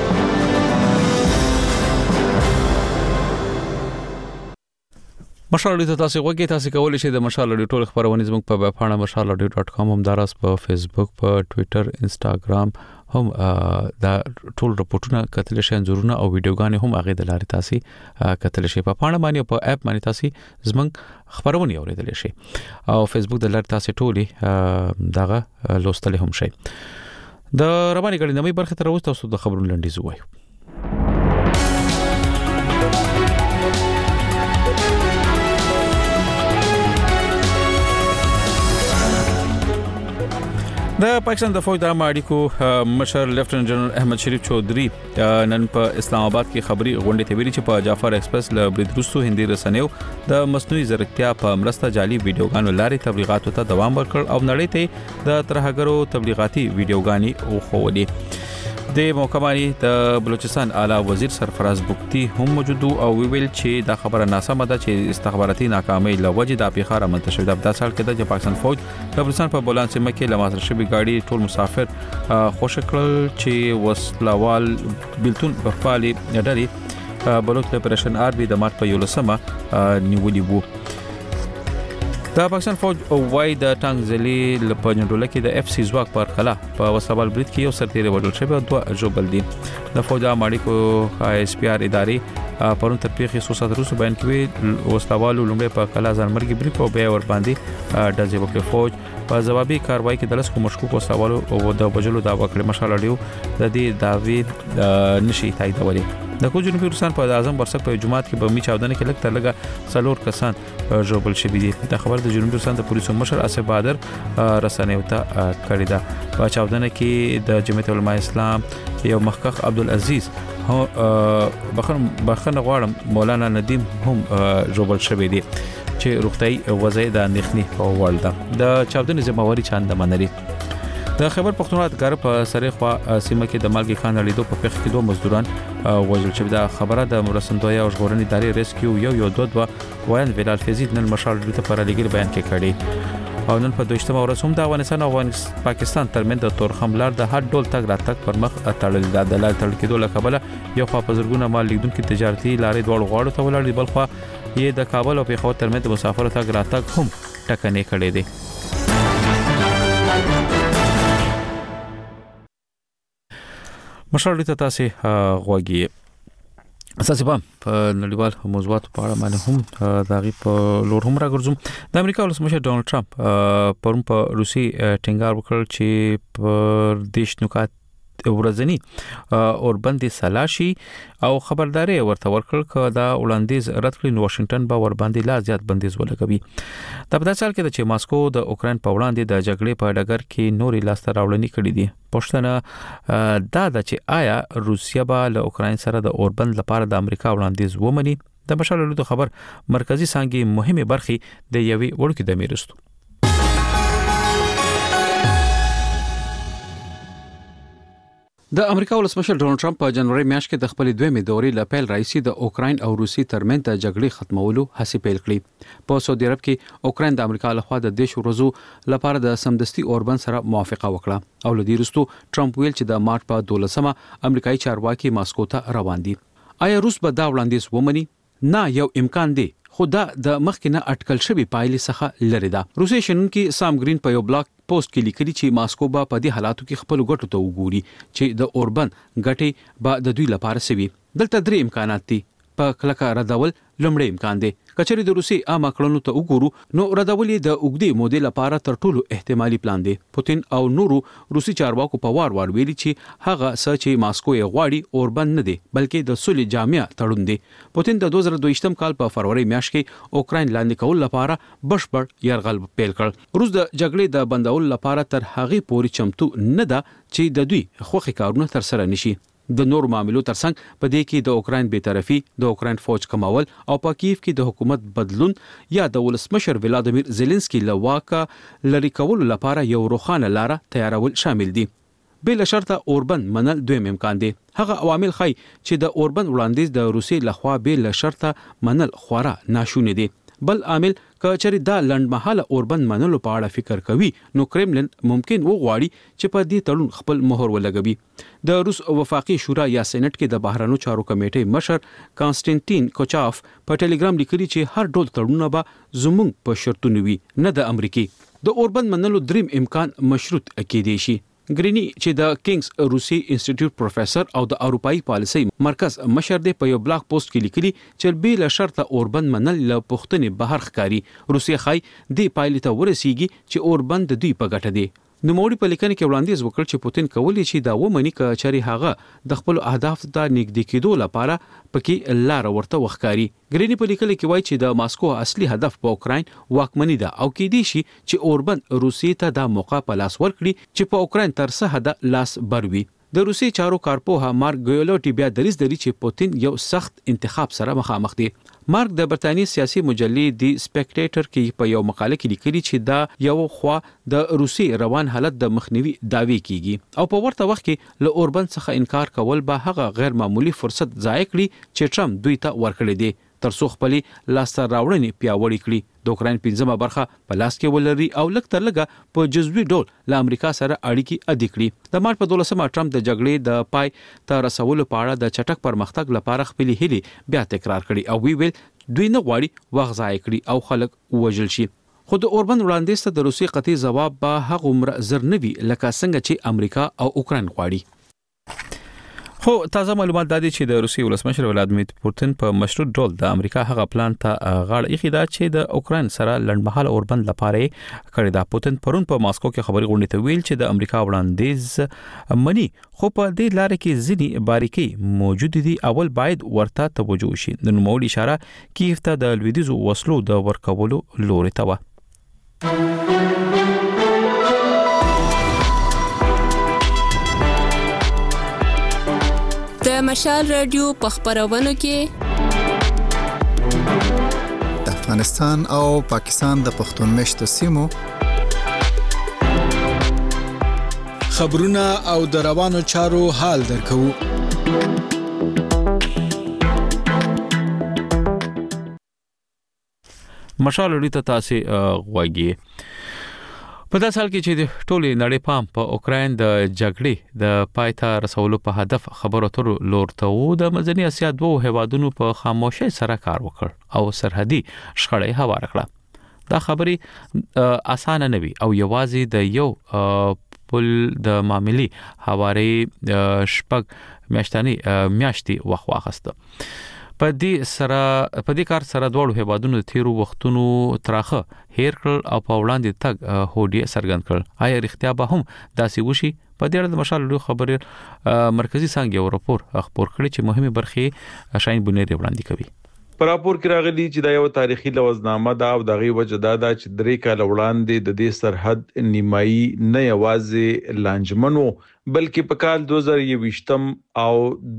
مشال اړیته تاسو وګورئ تاسو کولای شئ د مشال اړیټ ټول خبرونه زموږ په ویب پاڼه mashalradio.com هم دراس په فیسبوک په ټوئیټر انستګرام هم دا ټول رپورټونه کتل شي انځورونه او ویډیوګانې هم هغه د لارې تاسو کتل شي په پاڼه باندې په اپ باندې تاسو زمنګ خبرونه اوریدل شي او فیسبوک د لارې تاسو ټولي دغه لوستل هم شي د رواني غړي نمې برخه تر اوسه تاسو د خبرونو لنډیز وایو د پاکستان د فوج د امریکو مشر لیفټننټ جنرال احمد شریف چودھری نن په اسلام آباد کې خبري غونډه ته ویلي چې په جعفر ایکسپریس له بریدروستو هندي رسنیو د مصنوعي ځیرکتیا په مرسته جعلي ویډیوګانو لارې تبلیغاتو ته دوام ورکړ او نړۍ ته د ترهګرو تبلیغاتي ویډیوګانې وښودې د موقع باندې د بلوچستان اعلی وزیر سرفراز بوکتی هم موجود او ویل چې دا خبره ناسمه ده چې استخباراتي ناکامۍ لوجه د پیښه را منتشر ده د سال کې د پاکستان فوج د بلوچستان په بولان سیمه کې لماسر شوی گاډي ټول مسافر خوش کړل چې وسلوال بلتون بخپالي ډاري بلوچ اپریشن آر بي د مارچ په 11مه نیولې وو د پاکستان فوج وای د ټانګ ځلې په جنډوله کې د اف سی ځواک پر خلا په وسابل برید کې یو سرتیری وډل شوی او دوه جوبل دي د فوج امریکو اس پی آر ادارې پرون تر پیښې 170 بیان کوي وسلوالو لومړی په خلا ځانمرګي برید او بیا ور باندې ډزې وکړي فوج په جوابي کاروایی کې د لسکو مشکوک وسلوالو او د وجلو دا وکړي مشالړیو د دې داوی نشي تاییدولې د جنوبي روسان په اعظم ورسک په جمعات کې به می چاودنه کې لګ تر لګه څلور کسان جوړبل شوی دي د خبر د جنوبي روسان د پولیسو مشر اسف بادر رسنیو ته کړی دا په چاودنه کې د جمعیت علماء اسلام یو مخکخ عبدالعزیز بخښنه غواړم مولانا ندیم هم جوړبل شوی دي چې روغتي وضعیت د اندېښنې په وړ ده د چاودنې ذمہواری چاند منري د خبر پښتونخوا ادګار په سره خوا سیمه کې د مالګي خان لړیدو په پیښه کې دوه مزدوران وژل شوی دا خبره د مرسندوی او ژغورنې ادارې ریسکیو یو دوه وایان ویلال فیزید نن مشال د پرالګل بیان کې کړي او نن په 22مه ورځ هم د افغانستان او پاکستان ترمنځ د تورخم لار د هر ډول تګ راتګ پر مخ تړل د لار تړل کېدو له کبله یو خوا په زرګونه مال لیدونکو تجارتي لارې دوړ غواړو ته ولاړ بل خوا یې د کابل او پیښور ترمنځ د مسافرو تګ راتګ هم ټکنې کړې دي مشال ته تاسو غوږی اساسي په نړیوال موضوعات په اړه باندې هم داغي په لور هم راګرځم د امریکا ولسمشر ډونالد ټرمپ پرون په روسي ټینګار وکړ چې پر دیش نکات ورځنی اوربندي سلاشي او خبرداري ورته ورکړ ک دا وړاندیز رد کړی نو واشنگټن به ور باندې لا زیات بندیز ولګوي د په داسې حال کې چې ماسکو د اوکرين په وړاندې د جګړې په ډګر کې نوري لاسته راوړنې کړې دي پښتنه دا د چې آیا روسیا به له اوکرين سره د اوربند لپاره د امریکا وړاندیز ومني د مشاللو خبر مرکزی څنګه مهمه برخه د یوې وړکې د میرستو د امریکا ولسمشر ډونالد ټرمپ په جنوري میاشت کې د خپل دویمه دورې لپاره رئیسي د اوکرين او روسي ترمنځ د جګړې ختمولو هڅې پیل کړې په سعودي عرب کې اوکرين د امریکا لخوا د دیش ورځو لپاره د سمدستي اوربند سره موافقه وکړه او لدی وروسته ټرمپ ویل چې د مارچ په 12مه امریکایي چارواکي ماسکو ته روان دي آیا روس به دا وړاندیز ومني نه یو امکان دی خو دا د مخکنه اټکل شوی پایلې څخه لري ده روسي شنونکي سام گرین په یو بلاګ پوسټ کې لیکلي چې ماسکو به په دې حالاتو کې خپل ګټو ته وګوري چې د اوربند ګټي به د دوی لپاره سوي دلته درې امکانات دي په کلکه ردول لومړی امکان دی کچري د روسي عام کړنو ته وګورو نو ردول د اوګدي مودې لپاره تر ټولو احتمالي پلان دی پوتين او نورو روسي چارواکو په وار ویلي چې هغه څه چې ماسکو یې غواړي اوربند نه دی بلکې د صلح جامع تړون دی پوتين د 2022 کال په فروری میاشت کې اوکرين لاندې کول لپاره بشپړ يرغل پیل کړ روس د جګړې د بندول لپاره تر هغه پوري چمتو نه ده چې د دوی خوخي کارونه تر سره نشي د نور معاملو ترڅنګ په دې کې د اوکرين بی‌طرفي د اوکرين فوج کمول او په کیف کې د حکومت بدلون یا د ولسمشر ولادیمیر زيلنسکي له واکه لری کول لپاره یو روخانه لار تیارول شامل دي بل شرط اوربند منل دویم امکان دي هغه عوامل خای چې د اوربند وړاندیز د روسي لخوا بل شرط منل خورا ناشونه دي بل عامل کچري دا لندمحاله اوربند منلو په اړه فکر کوي نو کرملن ممکن وغواړي چې په دې تړون خپل مهر ولګوي د روس وفاقي شورا یا سېنات کې د بهرانو چارو کمیټې مشر کانسټنټین کوچاف په ټلګرام لیکلي چې هر ډول تړونونه به زموږ په شرطونو وي نه د امریکای د اوربند منلو دریم امکان مشروط کېدی شي ګرینی چې د کینګز روسي انسټیټیوټ پروفیسور او د اروپאי پالیسي مرکز مشر دی په یو بلاګ پوسټ کې لیکلي چې بل شرط اوربند منل له پښتنې بهر ښکاری روسي خای دی پایلې ته ورسیږي چې اوربند د دوی په ګټه دی. نوموړي په لیکنه کې وړاندیز وکړ چې پوتین کولی شي دا ومني چې چاري هغه د خپل اهداف ته نږدې کېدو لپاره پکې لار ورته وښکاري. ګرینی په لیکنه کې وایي چې د ماسکو اصلي هدف په اوکراین واکمني ده او کې دي شي چې اوربند روسي ته دا موقع په لاس ورکړي چې په اوکراین تر څه حد لاس بروي. د روسي چارو کارپوها مارک ګیولوټي بیا دریځ لري چې پوتین یو سخت انتخاب سره مخامخ دی. مارک د برتانیې سیاسي مجلې دی سپیکټیټر کې په یو مقاله کې لیکلي چې دا یو خوا د روسي روان حالت د مخنیوي دعوی کیږي او په ورته وخت کې له اوربند څخه انکار کول به هغه غیر معمولی فرصت ضایع کړي چې ټرمپ دوی ته ورکړي دي ترڅو خپل لاسته راوړنې پیاوړې کړي. د اوکراین 15مه برخه په لاس کې ولري او لکه تر لګه په جزوي ډول له امریکا سره اړیکې ادي کړي. د مارچ په 12مه ټرمپ د جګړې د پای ته رسولو په اړه د چټک پرمختګ لپاره خپل هیلې بیا تکرار کړي او ویل دوی نه غواړي وخت ضایع کړي او خلک وژل شي. خو د اوربند وړاندیز ته د روسي قطعي ځواب به هغه عمر زر نه وي لکه څنګه چې امریکا او اوکراین غواړي. خو تازه معلومات دادي چې د روسي ولسمشر ولادیمیر پوتین په مشروط ډول د امریکا هغه پلان ته غاړه ایښې ده چې د اوکراین سره لنډمهاله اوربند لپاره کړی دا. پوتین پرون په ماسکو کې خبري غونډې ته ویل چې د امریکا وړاندیز مني خو په دې لار کې ځینې باریکي موجود دي اول باید ورته توجه شي. د نوموړي اشاره کیف ته د لویدیزو وسلو د ورکولو لوري ته و. د مشال رادیو په خبرونو کې د افغانستان او پاکستان د پښتون مشتو سیمو خبرونه او د روانو چارو حال درکو. مشال رادیو ته تاسو غواړئ. په داسې حال کې چې د ټولې نړۍ پام په اوکراین د جګړې د پای ته رسولو په هدف خبرو اترو لور ته و، د منځنۍ اسیا دوه هیوادونو په خاموشۍ سره کار وکړ او سرحدي شخړې هواره کړه. دا خبرې اسانه نه وي او یوازې د یو پل د معاملې هواري شپږ میاشتې وخت واخیسته. په دې کار سره دوه هیوادونو تیرو وختونو تراخه هیر کړل او په وړاندې تګ هوډي سرګند کړل. آیا رښتیا به هم داسې وشي؟ په دې اړه د مشال رادیو خبري مرکزی څنګه یو راپور خبر کړی چې مهمه برخه شاین بنيري وړاندې کوي. پر راپور کې راغلي چې دا یو تاریخي لوزنامه ده او دغه وجه دا ده چې درې کال وړاندې د دې سرحد نیمایي نه یوازې لانجمنو بلکې په کال 2020 او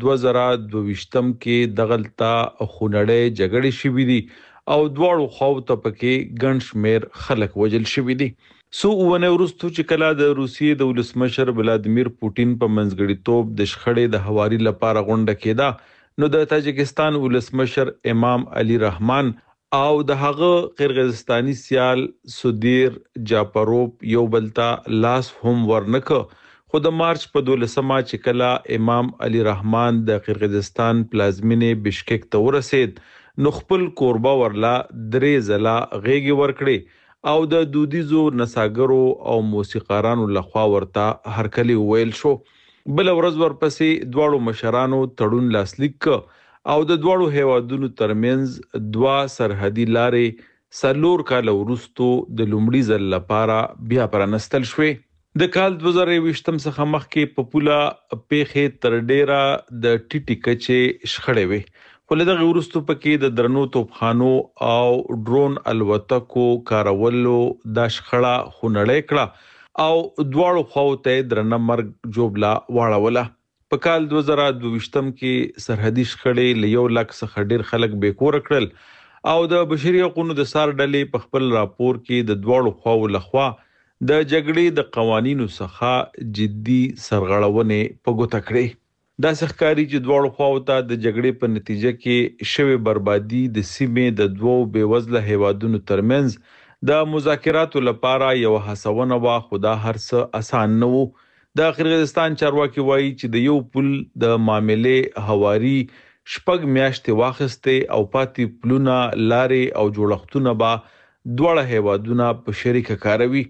2022 کې دغلطه خونړې جګړې شوې دي او دواړو خواو ته پکې ګڼ شمېر خلک وژل شوي دي. سو ونه ورستو چې کله د روسیې د ولسمشر ولادیمیر پوتین په منځګړیتوب د شخړې د هواري لپاره غونډه کېده، نو د تاجکستان ولسمشر امام علي رحمان او د هغه قرغیزستاني سیال سودیر جاپروف یو بلتا لاس هم ورنکه. خو د مارچ په 12مه چې کله امام علي رحمان د قرغیزستان پلازمینې بشکک ته ورسید، نو خپل کوربه ورلا درې ځله غېږې ورکړې او د دودیزو نڅاګرو او موسیقارانو لخوا ورته هرکلی ویل شو. بل ورځ ورپسې دواړو مشرانو تړون لاسلیک او د دواړو هیوادونو ترمنځ دوا سرحدي لارې سلور کال وروسته د لومړي ځل لپاره بیا پرانستل شوې. د کال 2020 څخه مخکې په پوله پیښې تر ډیره د ټیټی کچې شخړې وې، خو له دغه وروسته پکې د درنو توپخانو او ډرون الوتکو کارولو د شخړه خونړې کړه او دواړو خواو ته درنه مرګ جوړلا واړوله. په کال 2022 کې سرحدي شخړې له 1 لک څخه ډیر خلک بیکور کړل او د بشري حقوقو د سار ډلې په خپل راپور کې د دواړو خواو لخوا د جګړې د قوانینو څخه جدي سرغړونې په ګوته کړې. دا ښکاري چې دواړو خواو ته د جګړې په نتیجه کې شوی بربادي د سیمې د دوو بیوزله هیوادونو ترمنځ د مذاکراتو لپاره یو هڅونه وا، خو دا هر څه اسان نه وو. د قرغیزستان چارواکي وایي چې د یو پل د معاملې هواري شپږ میاشتې واخیسته او پاتې پلونه لارې او جوړښتونه به دواړه هیوادونه په شریکه کاروي.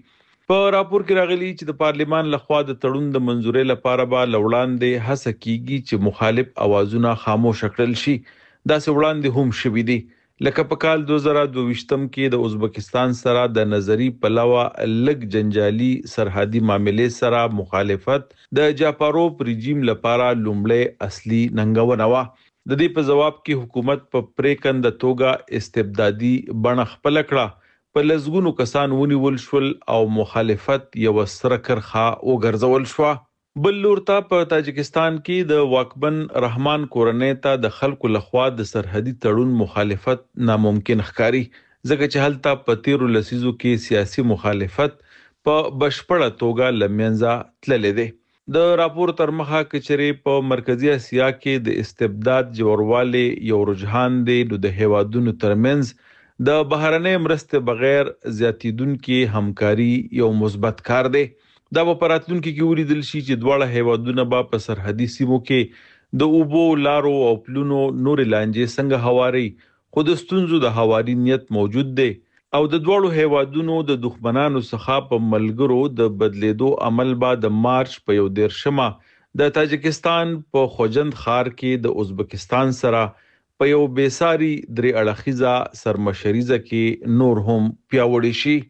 په راپور کې راغلي چې د پارلیمان لخوا د تړون د منځوري لپاره به لوړاندې هڅه کیږي چې مخالف اوازونه خاموش کړل شي. دا څه وړاندې هم شوي دي. لکه په کال 2022 کې د ازبکستان سره د نظری پلوه لګ جنجالي سرحدي معاملې سره مخالفت د جاپاروف رژیم لپاره لومړی اصلي ننګونه و. د دې په جواب کې حکومت په پریکند توګه استبدادي بڼه خپل کړه. په لزګونو کسان ونیول شول او مخالفت یو سره کرخه وګرځول شو. بل لور ته په تاجکستان کې د واکمن رحمان کورنۍ ته د خلکو لخوا د سرحدي تړون مخالفت ناممکن ښکاري ځکه چې هلته په 13 لسیزو کې سیاسي مخالفت په بشپړه توګه لمنځه تللی دی. د راپور تر مخه کچري په مرکزی اسیا کې د استبداد جوړوالي یو رجحان دی نو د هیوادونو ترمنځ د بهرنۍ مرستې بغیر زیاتیدونکو همکاري یو مثبت کار دی. دا په راتلونکي کې ولیدل شي چې دواړه هیوادونه به په سرحدي سیمو کې د اوبو لارو او پلونو نور لانجې څنګه هواري خو د ستونزو د هواري نیت موجود دی او د دواړو هیوادونو د دښمنانو څخه په ملګرو د بدلیدو عمل به د مارچ په 11 د تاجکستان په خوجند ښار کې د ازبکستان سره په یو بیساري درې اړخیزه سرمشریزه کې نور هم پیاوړی شي.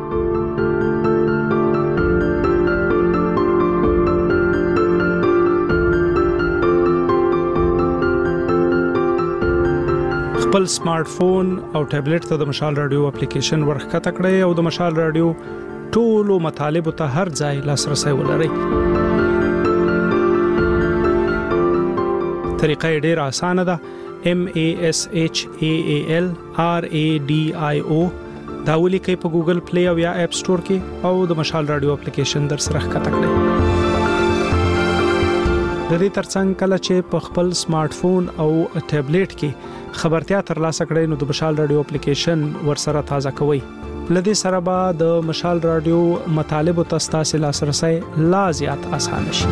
خپل سمارټ فون او ټابلیټ ته د مشال رادیو اپلیکیشن ورخکته کړئ او د مشال رادیو ټولو مطالبه ته هر ځای لاسرسي ولرئ. طریقه ډیره اسانه ده. MASHAAL RADIO دا ولیکئ په ګوګل پلی او یا اپ سٹور کې او د مشال رادیو اپلیکیشن در سره ښکته کړئ. د دې ترڅنګ کله چې په خپل سمارټ فون او ټابلیټ کې خبرتیا ترلاسه کړئ نو د مشال رادیو اپلیکیشن ورسره تازه کوئ. لدې سره به د مشال رادیو مطالب او تاسو لاسرسي لا زیات آسان شي.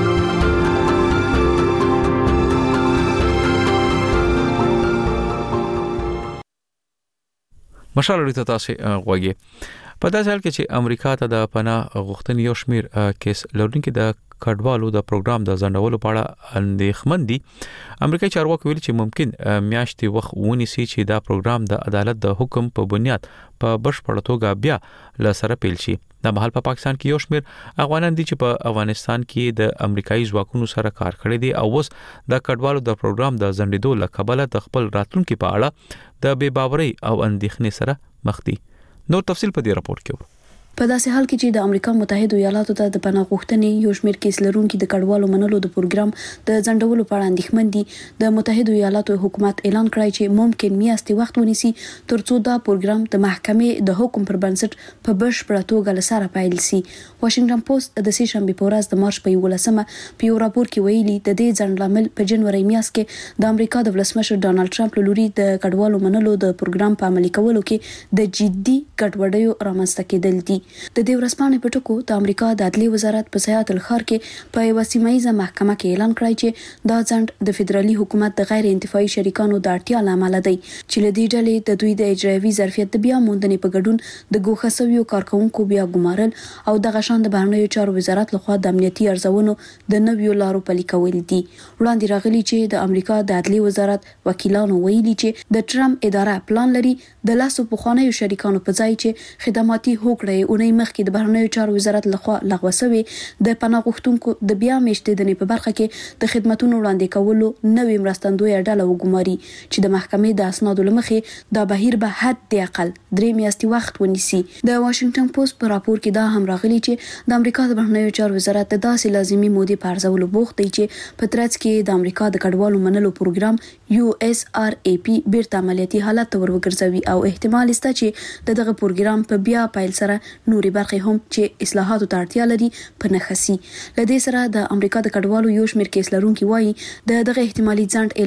مشال رادیو تاسو غوږی په داسې حال کې چې امریکا ته د پناه غوښتنې یو شمیر کیس لرونکي د کډوالو د پروګرام د ځنډولو په اړه اندېښمن دي. امریکایي چارواکي ویلي چې ممکن میاشتې وخت ونیسي چې دا پروګرام د عدالت د حکم په بنیاد په بشپړه توګه بیا لسره پیل شي. د مهال په پاکستان کې یو شمیر افغانان دي چې په افغانستان کې د امریکایي ځواکونو سره کار کړی دي او اوس د کډوالو د پروګرام د ځنډېدو لکبله د خپل راتلونکو په اړه د بے باورۍ او اندېښنې سره مخ دي. نو تفصیل په دې راپور کې په داسې حال کې چې د امریکا متحده ایالاتو ته د پناه غوښتنې یو شمېر کیس لرونکي د کډوالو منلو د پروګرام د ځنډولو په اړه اندېښمن دي. د متحده ایالاتو حکومت اعلان کړی چې ممکن میاشتې وخت ونیسي ترڅو دا پروګرام د محکمې د حکم پر بنسټ په بشپړه توګه لسره پیل شي. واشنگټن پوسټ د سې شنبې په ورځ د مارچ په 11 په یو راپور کې ویلي د دې ځنډ لامل په جنوري میاشت کې د امریکا د ولسمشر ډانلډ ټرمپ لوري د کډوالو منلو د پروګرام په عملي کولو کې د جدي ګډوډیو رامنځته کېدل دي. د دې ورځپاڼې په ټکو د امریکا د عدلي وزارت په سیاتل ښار کې په یو سیمایي محکمه کې اعلان کړی چې دا ځنډ د فدرالي حکومت د غیر انتفاعي شریکانو د اړتیا لامل دی چې لدې ډلې د دوی د اجرایوي ظرفیت د بیا موندنې په ګډون د ګوښه شویو کارکونکو بیا ګمارل او د غشان د بهرنیو چارو وزارت لخوا د امنیتي ارزونو د نویو لارو پلي کول دي. وړاندې راغلي چې د امریکا د عدلي وزارت وکیلانو ویلي چې د ټرمپ اداره پلان لري د لاسو پخوانیو شریکانو په ځای چې خدماتي هوکړې اونۍ مخکې د بهرنیو چارو وزارت لخوا لغوه شوی د پناه غوښتونکو د بیا میشتېدنې په برخه کې د خدماتونو وړاندې کولو نوې مرستندویه ډله وګماري چې د محکمې د اسنادو لمخې دا بهیر به حد اقل 3 میاشتې وخت ونیسي. د واشنگټن پوسټ په راپور کې دا هم راغلي چې د امریکا د بهرنیو چارو وزارت د داسې لازمي مودې په ارزولو بوخت دی چې په ترڅ کې د امریکا د کډوالو منلو پروګرام USRAP بیرته عملیاتي حالت ته ورګرځوي او احتمال شته چې دغه پروګرام په بیا پیل سره نوري برخې هم چې اصلاحاتو ته اړتیا لري په نخسي. لدې سره د امریکا د کډوالو یو شمېر کیس لرونکي وایي دغه احتمالي ځنډ اعلان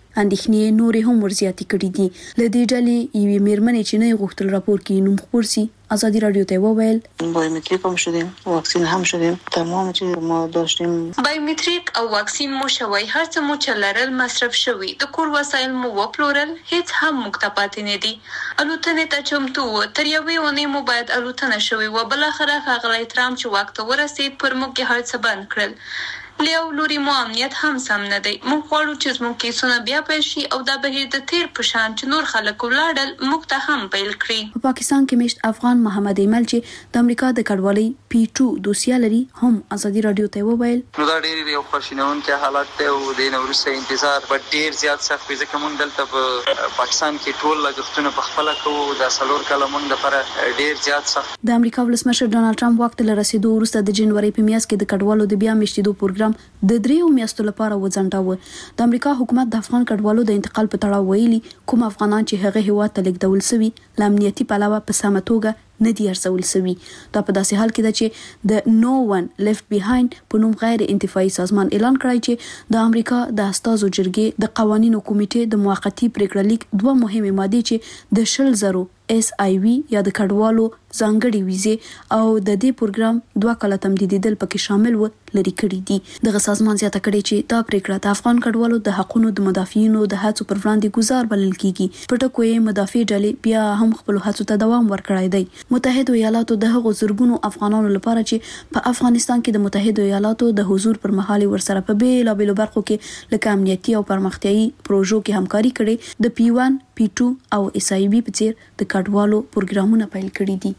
اندېښنې نورې هم ورزياتې کړې دي. لدې ډلې یوې میرمنې چې نه غوښتل راپور کې نوم خپور سي ازادي رادیو ته وویل بایومتریک هم شدیم، واکسین هم شدیم، تمام چې ما داشتیم بایومتریک او واکسین مو شوی، هر څه مو چلرل مصرف شوی، د کور وسایل مو وپلورل، هیڅ هم مکتپات نه دي. الوتنې ته چمتو و، تر یوې ونې مو باید الوتنه شوی و، بل اخره ښاغلی ترامپ چې واک ته ورسید پر موږ هر څه بند کړل. لیو لوري مو امنیت هم سم نه دی. موږ غواړو چې زموږ کیسونه بیا پیل شي او دا بهیر د تیر په شان چې نور خلک ولاړل موږ ته هم پیل کړي. په پاکستان کې مشت افغان محمد ایمل چې د امریکا د کډوالۍ P2 دوسیه لري هم ازادي رادیو ته وویل نو دا ډېر یو خوشینونکي حالت دی او د نورسته انتظار په ډېر زیات سخت وي ځکه موږ دلته په پاکستان کې ټول لګښتونه په خپل کوو د سلور کله موږ لپاره ډېر زیات سخت. د امریکا ولسمشر ډونالد ټرمپ وخت له رسیدو وروسته د جنوري په میاشت کې د کډوالو د بیا میشتېدو پروګرام د 3 میاشتو لپاره وځنډاوه. د امریکا حکومت د افغان کډوالو د انتقال په تړاو ویلي کوم افغانان چې هغه هیواد ته لیږدول شوي له امنیتي پلوه په سمه توګه نه دي ارزول شوي. دا په داسې حال کې ده چې د No One Left Behind په نوم غیر انتفاعي سازمان اعلان کړی چې د امریکا د استازو جرګې د قوانینو کمیټې د موقتی پریکړه لیک 2 مهمه ماده چې د 20,000 SIV یا د کډوالو ځانګړي ویزه او د دې پروګرام 2 کاله تمدیدیدل پکې شامل و لري کړی دي. دغه سازمان زیاته کړی چې دا پریکړه د افغان کډوالو د حقوقو د مدافعینو د هڅو پر وړاندې گزار بلل کیږي. پټکوي مدافع ډلې بیا هم خپل هڅو ته دوام ورکړای دی. متحده ایالاتو د هغو زرګونو افغانانو لپاره چې په افغانستان کې د متحده ایالاتو د حضور پر مهال ورسره په بیلابېلو برخو کې لکه امنیتي او پرمختیايي پروژو کې همکاري کړې د P1 P2 او SIV په څیر د کډوالو پروګرامونه پیل کړي دي.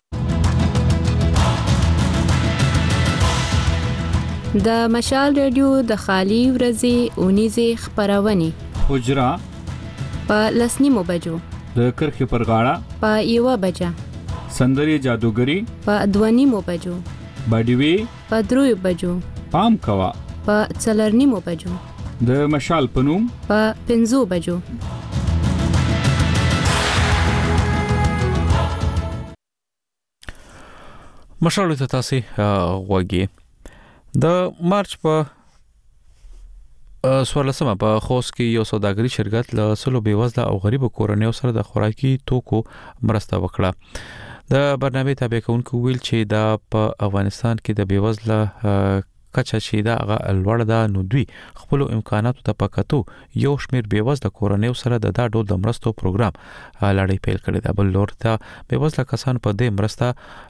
د مشال رادیو د خالي ورځې اونیزه خبرونه حجرا په لسنیمو بجو د کرخې پر غاړه په 1 بجه سندري جادوګری په 2 بجو باډیوي په 3 بجو پام کوا په 4 بجو د مشال پنوم په 5 بجو. مشال ته تاسو غوږی د مارچ په 14 په خوست کې یو سوداګری شرکت له سلو بیوزله او غریب کورنیو سره د خوراکي توکو مرسته وکړه. د برنامه تابع کوونکو ویل چې دا په افغانستان کې د بیوزله کچا چې دا لوړ ده نو دوی خپل امکاناتو ته پکاتو یو شمیر بیوزله کورنیو سره د دا ډول د مرستو پروګرام لړۍ پیل کړی دا بل لور ته بیوزله کسان په دې مرسته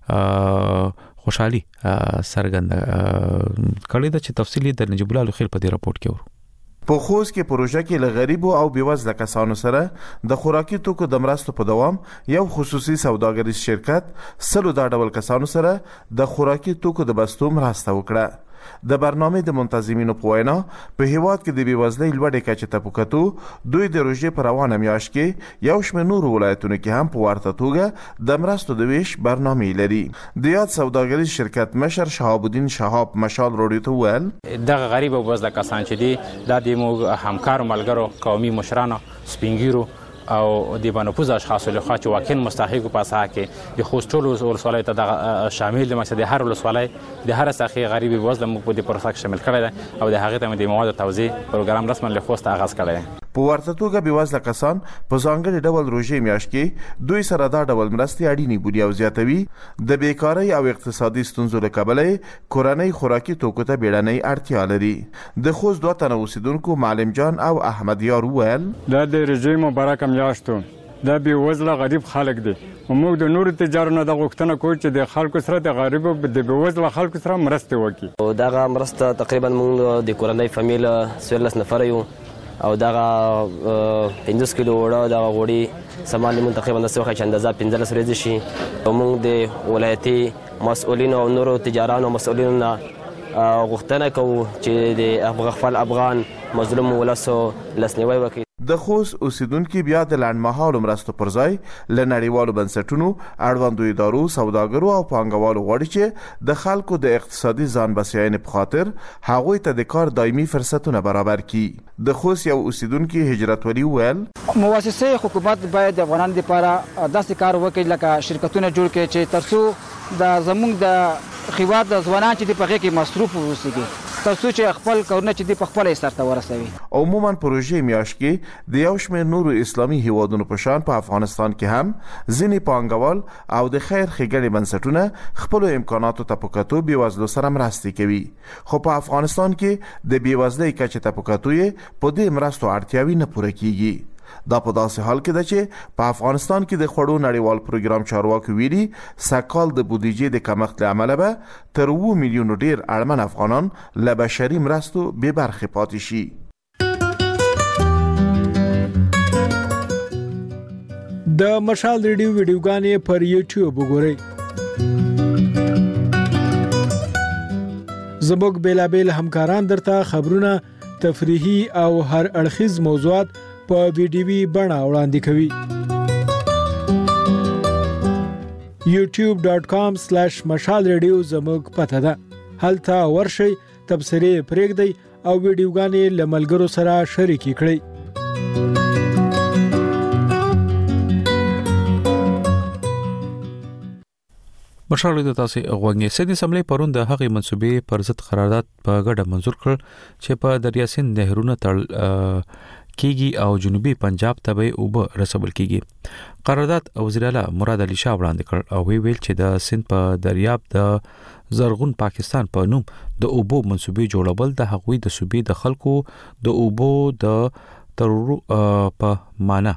خوشحالي سرګند کړي د چې تفصیلی د نجیب الله خیل په دې راپورټ کې ورو. په خوست کې پروژه کې له غریبو او بیوزله کسانو سره د خوراکي توکو د مرستو په دوام یو خصوصي سوداګریز شرکت سلو دا ډول کسانو سره د خوراکي توکو د بستو مرسته وکړه. د برنامه د منتظمینو په وینا په هیواد کې د بیوزلۍ لوړې کچې ته پکاتو دوی د روزې پر روانه میاشت کې یو شمېر نور ولایتونو کې هم په ورته توګه د مرستو د ویش برنامه لري. د یاد سوداګریز شرکت مشر شهاب الدین شهاب مشال رادیو ته ویل دغه غریب او بیوزله کسان چې دي د همکار ملګرو قومي مشرانو سپینګیرو او د بنفوذ اشخاص له خوا چې واقعا مستحق په اساس کې د خوستولو ولسوالۍ ته شامل د مقصد هر ولسوالۍ د هر ساخي غریب وزله مو په دې پروسه شامل کړي او د هغه ته د مواد توزیع پروګرام رسمن له خوست آغاز کړي. په ورته توګه بیوزله کسان په ځانګړي ډول روزې میاشت کې دوی سره دا ډول مرستې اړینې بودي او زیاتوي د بیکاری او اقتصادي ستونزو له کبله کورنۍ خوراکي توکو ته بیړنۍ اړتیا لري. د خوست 2 تنه اوسیدونکو معلم جان او احمد یار ویل دا د روزې مبارک میاشتو دا بیوزله غریب خلک دي موږ د نورو تجارو نه د غوښتنه کوو چې د خلکو سره د غریب او د بیوزله خلکو سره مرسته وکړي. دغه مرسته تقریبا موږ د کورنۍ فامیل 13 نفر یو او دغه 15 کیلو وړه دغه غوړي سامان موږ تقریبا د څه وخت اندازه 15 ورځې شي موږ د ولایتي مسؤلینو او نورو تجارانو مسؤلینو نه غوښتنه کوو چې د افغان مظلوم ولسو لاسنیوي وکړي. د خوست اوسیدونکو بیا د لنډمهالو مرستو پر ځای له نړیوالو بنسټونو اړوندو ادارو سوداګرو او پانګوالو غواړي چې د خلکو د اقتصادي ځان بسیاینې په خاطر هغوی ته د کار دایمي فرصتونه برابر کړي. د خوست یو اوسیدونکو هجرت ولی ویل مؤسسه حکومت باید د افغانانو لپاره داسې کار وکړي لکه شرکتونه جوړ کړي چې ترڅو د زموږ د خیوات د ځوانان چې په هغه کې مصروف اوسېږي ترڅو چې خپل کارونه چې دی په خپل سرته ورسوي. عموما پروژې میاشت کې د یو شمېر نورو اسلامي هیوادونو په شان په افغانستان کې هم ځینې پانګوال او د خیر ښېګڼې بنسټونه خپل امکاناتو ته په کتو بېوزلو سره مرستې کوي، خو په افغانستان کې د بېوزلۍ کچې ته په کتو یې په دې مرستو اړتیاوې نه پوره کیږي. دا په داسې حال کې ده چې په افغانستان کې د خوړو نړیوال پروګرام چارواکو ویلي سږکال د بودیجې د کمښت له امله به تر 7 میلیونو ډیر اړمن افغانان له بشري مرستو بې برخې پاتې شي. د مشال ریډیو ویډیوګانې پر یوټیوب وګورئ. زموږ بیلابیل همکاران درته خبرونه، تفریحي او هر اړخیز موضوعات په ویډیوي بڼه وړاندې کوي. youtube.com/مشال ریډیو زموږ پته ده. هلته ورشئ، تبصرې پرېږدئ او ویډیوګانې له ملګرو سره شریکې کړئ. مشال ریډیو تاسو غوږی سدي سملې پرون د هغې منسوبې پر ضد قرارداد په ګډه منزور کړ چې په دریا سیند نهرونه تړل کیږي او جنوبي پنجاب ته به اوبه رسول کیږي. قرارداد وزیر اعلی مراد علي شاه وړاندې کړ او ویل چې د سیند په دریاب د زرغون پاکستان په نوم د اوبو منسوبې جوړول د هغوی د صوبې د خلکو د اوبو د ترورو په معنا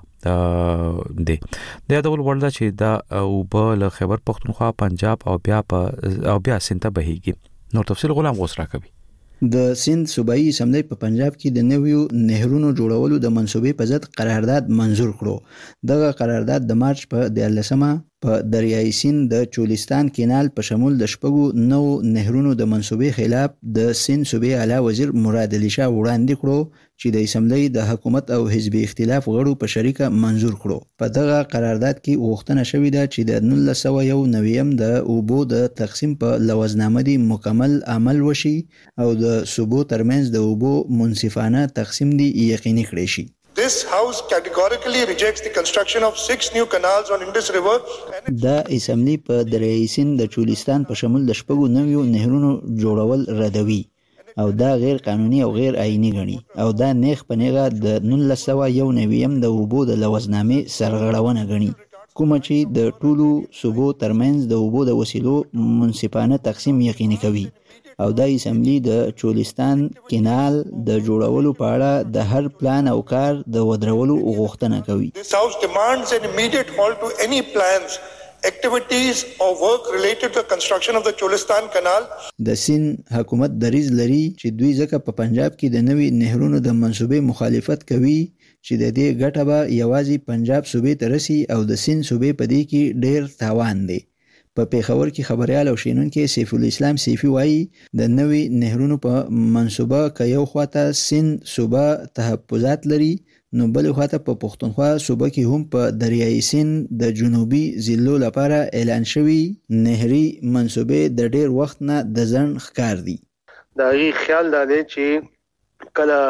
دی. د یادول وړ ده چې دا اوبه له خیبر پختونخوا، پنجاب او بیا سیند ته بهیږي. نور تفصیل غلام غوث راکوي. د سیند صوبایي اسمبلی په پنجاب کې د نویو نهرونو جوړولو د منسوبې په ضد قرارداد منزور کړو. دغه قرارداد د مارچ په 14مه په دریایي سیند د چولستان کینال په شمول د شپږو نو نهرونو د منسوبې خلاف د سیند صوبې اعلی وزیر مراد علي شاه وړاندې کړو چې د اسمبلی د حکومت او حزبي اختلاف غړو په شریکه منزور کړو. په دغه قرارداد کې غوښتنه شوې ده چې د 1991 د اوبو د تقسیم په لوزنامه دی مکمل عمل وشي او د صوبو ترمنځ د اوبو منصفانه تقسیم دی یقیني کړی شي. This house categorically rejects the construction of 6 new canals on Indus River. دا اسمبلی په دریایي سیند د چولستان په شمول د شپږو نویو نهرونو جوړول ردوي او دا غیر قانوني او غیر آئینی غني او دا نیغ په نیغه د 1991 د اوبو د لوزنامې سرغړونه غني، کومه چې د ټولو صوبو ترمنځ د اوبو د وسیلو منصفانه تقسیم یقیني کوي او دا اسمبلی د چولستان کینال د جوړولو په اړه د هر پلان او کار د ودرولو غوښتنه کوي. This house demands an immediate halt to any plans, activities or work related to the construction of the Cholistan Canal. د سیند حکومت دریځ لري چې دوی ځکه په پنجاب کې د نوي نهرونو د منسوبې مخالفت کوي چې د دې ګټه به یوازې پنجاب صوبې ته رسي او د سیند صوبې په دې کې ډیر تاوان دی. په پیښور کې خبريال او شینونکو سیف الاسلام سیفي وایي د نوي نهرونو په منسوبه کې یو خواته سیند صوبه تحفظات لري، نو بل خواته په پښتونخوا صوبه کې هم په دریایي سیند د جنوبي ضلعو لپاره اعلان شوی نهري منسوبه د ډیر وخت نه د ځن ښکار دي. دا یي خیال دی چې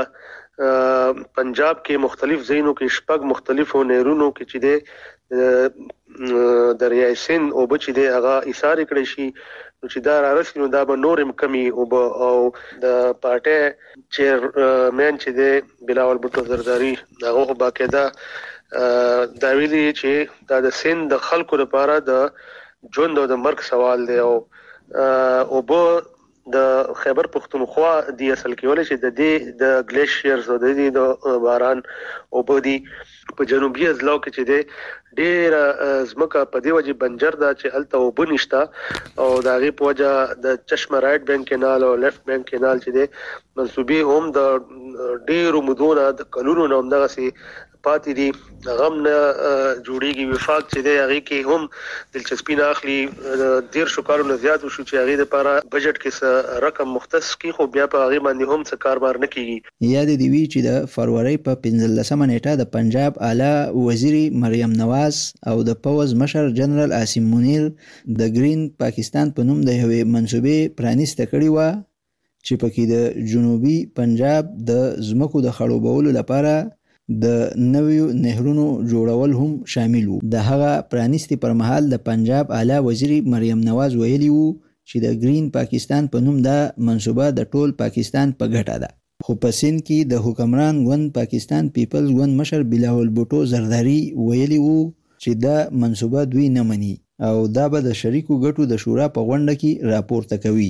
کله پنجاب کې مختلف ځایونو کې شپږ مختلفو نهرونو کې چې د دریای سیند او بچ دی هغه ایثار کړی شي نو چې دا رارسي نو دا به نورم کمی او د پارټي چیرمن چې دی بلاول بوټو زرداری هغه باقاعده دا ویلي چې دا د سیند د خلکو لپاره د ژوند او د مرګ سوال دی او د خیبر پختونخوا دی اصل کې ولې چې د دې د ګلیشیرز او د دې د باران او بودی په جنوبي اضلاع کې چې دی ډیر زمکه په دی وجه بنجر دا چې الته وبنشتا او دا غي په وجه د چشمه رائټ بینک کینال او لیفت بینک کینال چې دی منسوبي هم د ډیرو مدونه د قانونو نوم دغه سي پاتې دي غم نه جوړیږي. وفاق چې دی هغه کې هم دلچسپي نه اخلي، ډیر شکارو نه زیات وشو چې هغه لپاره بجټ کې رقم مختص کی خو بیا په هغه باندې هم څه کاربار نه کیږي. یاد دی وی چې د فروری په 15مه نیټه د پنجاب اعلی وزیر مریم نواز او د پوز مشر جنرال عاصم منیر د گرین پاکستان په نوم د یوې منسوبې پرانیسته کړې و چې پکې د جنوبي پنجاب د زمکو د خړوبولو لپاره د نویو نهرونو جوړول هم شامل وو. د هغه پرانیستی پر مهال د پنجاب اعلی وزیر مریم نواز ویلی وو چې د گرین پاکستان په نوم دا منصوبه د ټول پاکستان په ګټه ده. خو په سند کې د حکمران ګوند پاکستان پیپلز ګوند مشر بلاول بوټو زرداری ویلي وو چې دا منصوبه دوی نه مني او دا به د شریکو ګټو د شورا په غونډه کې راپورته کوي.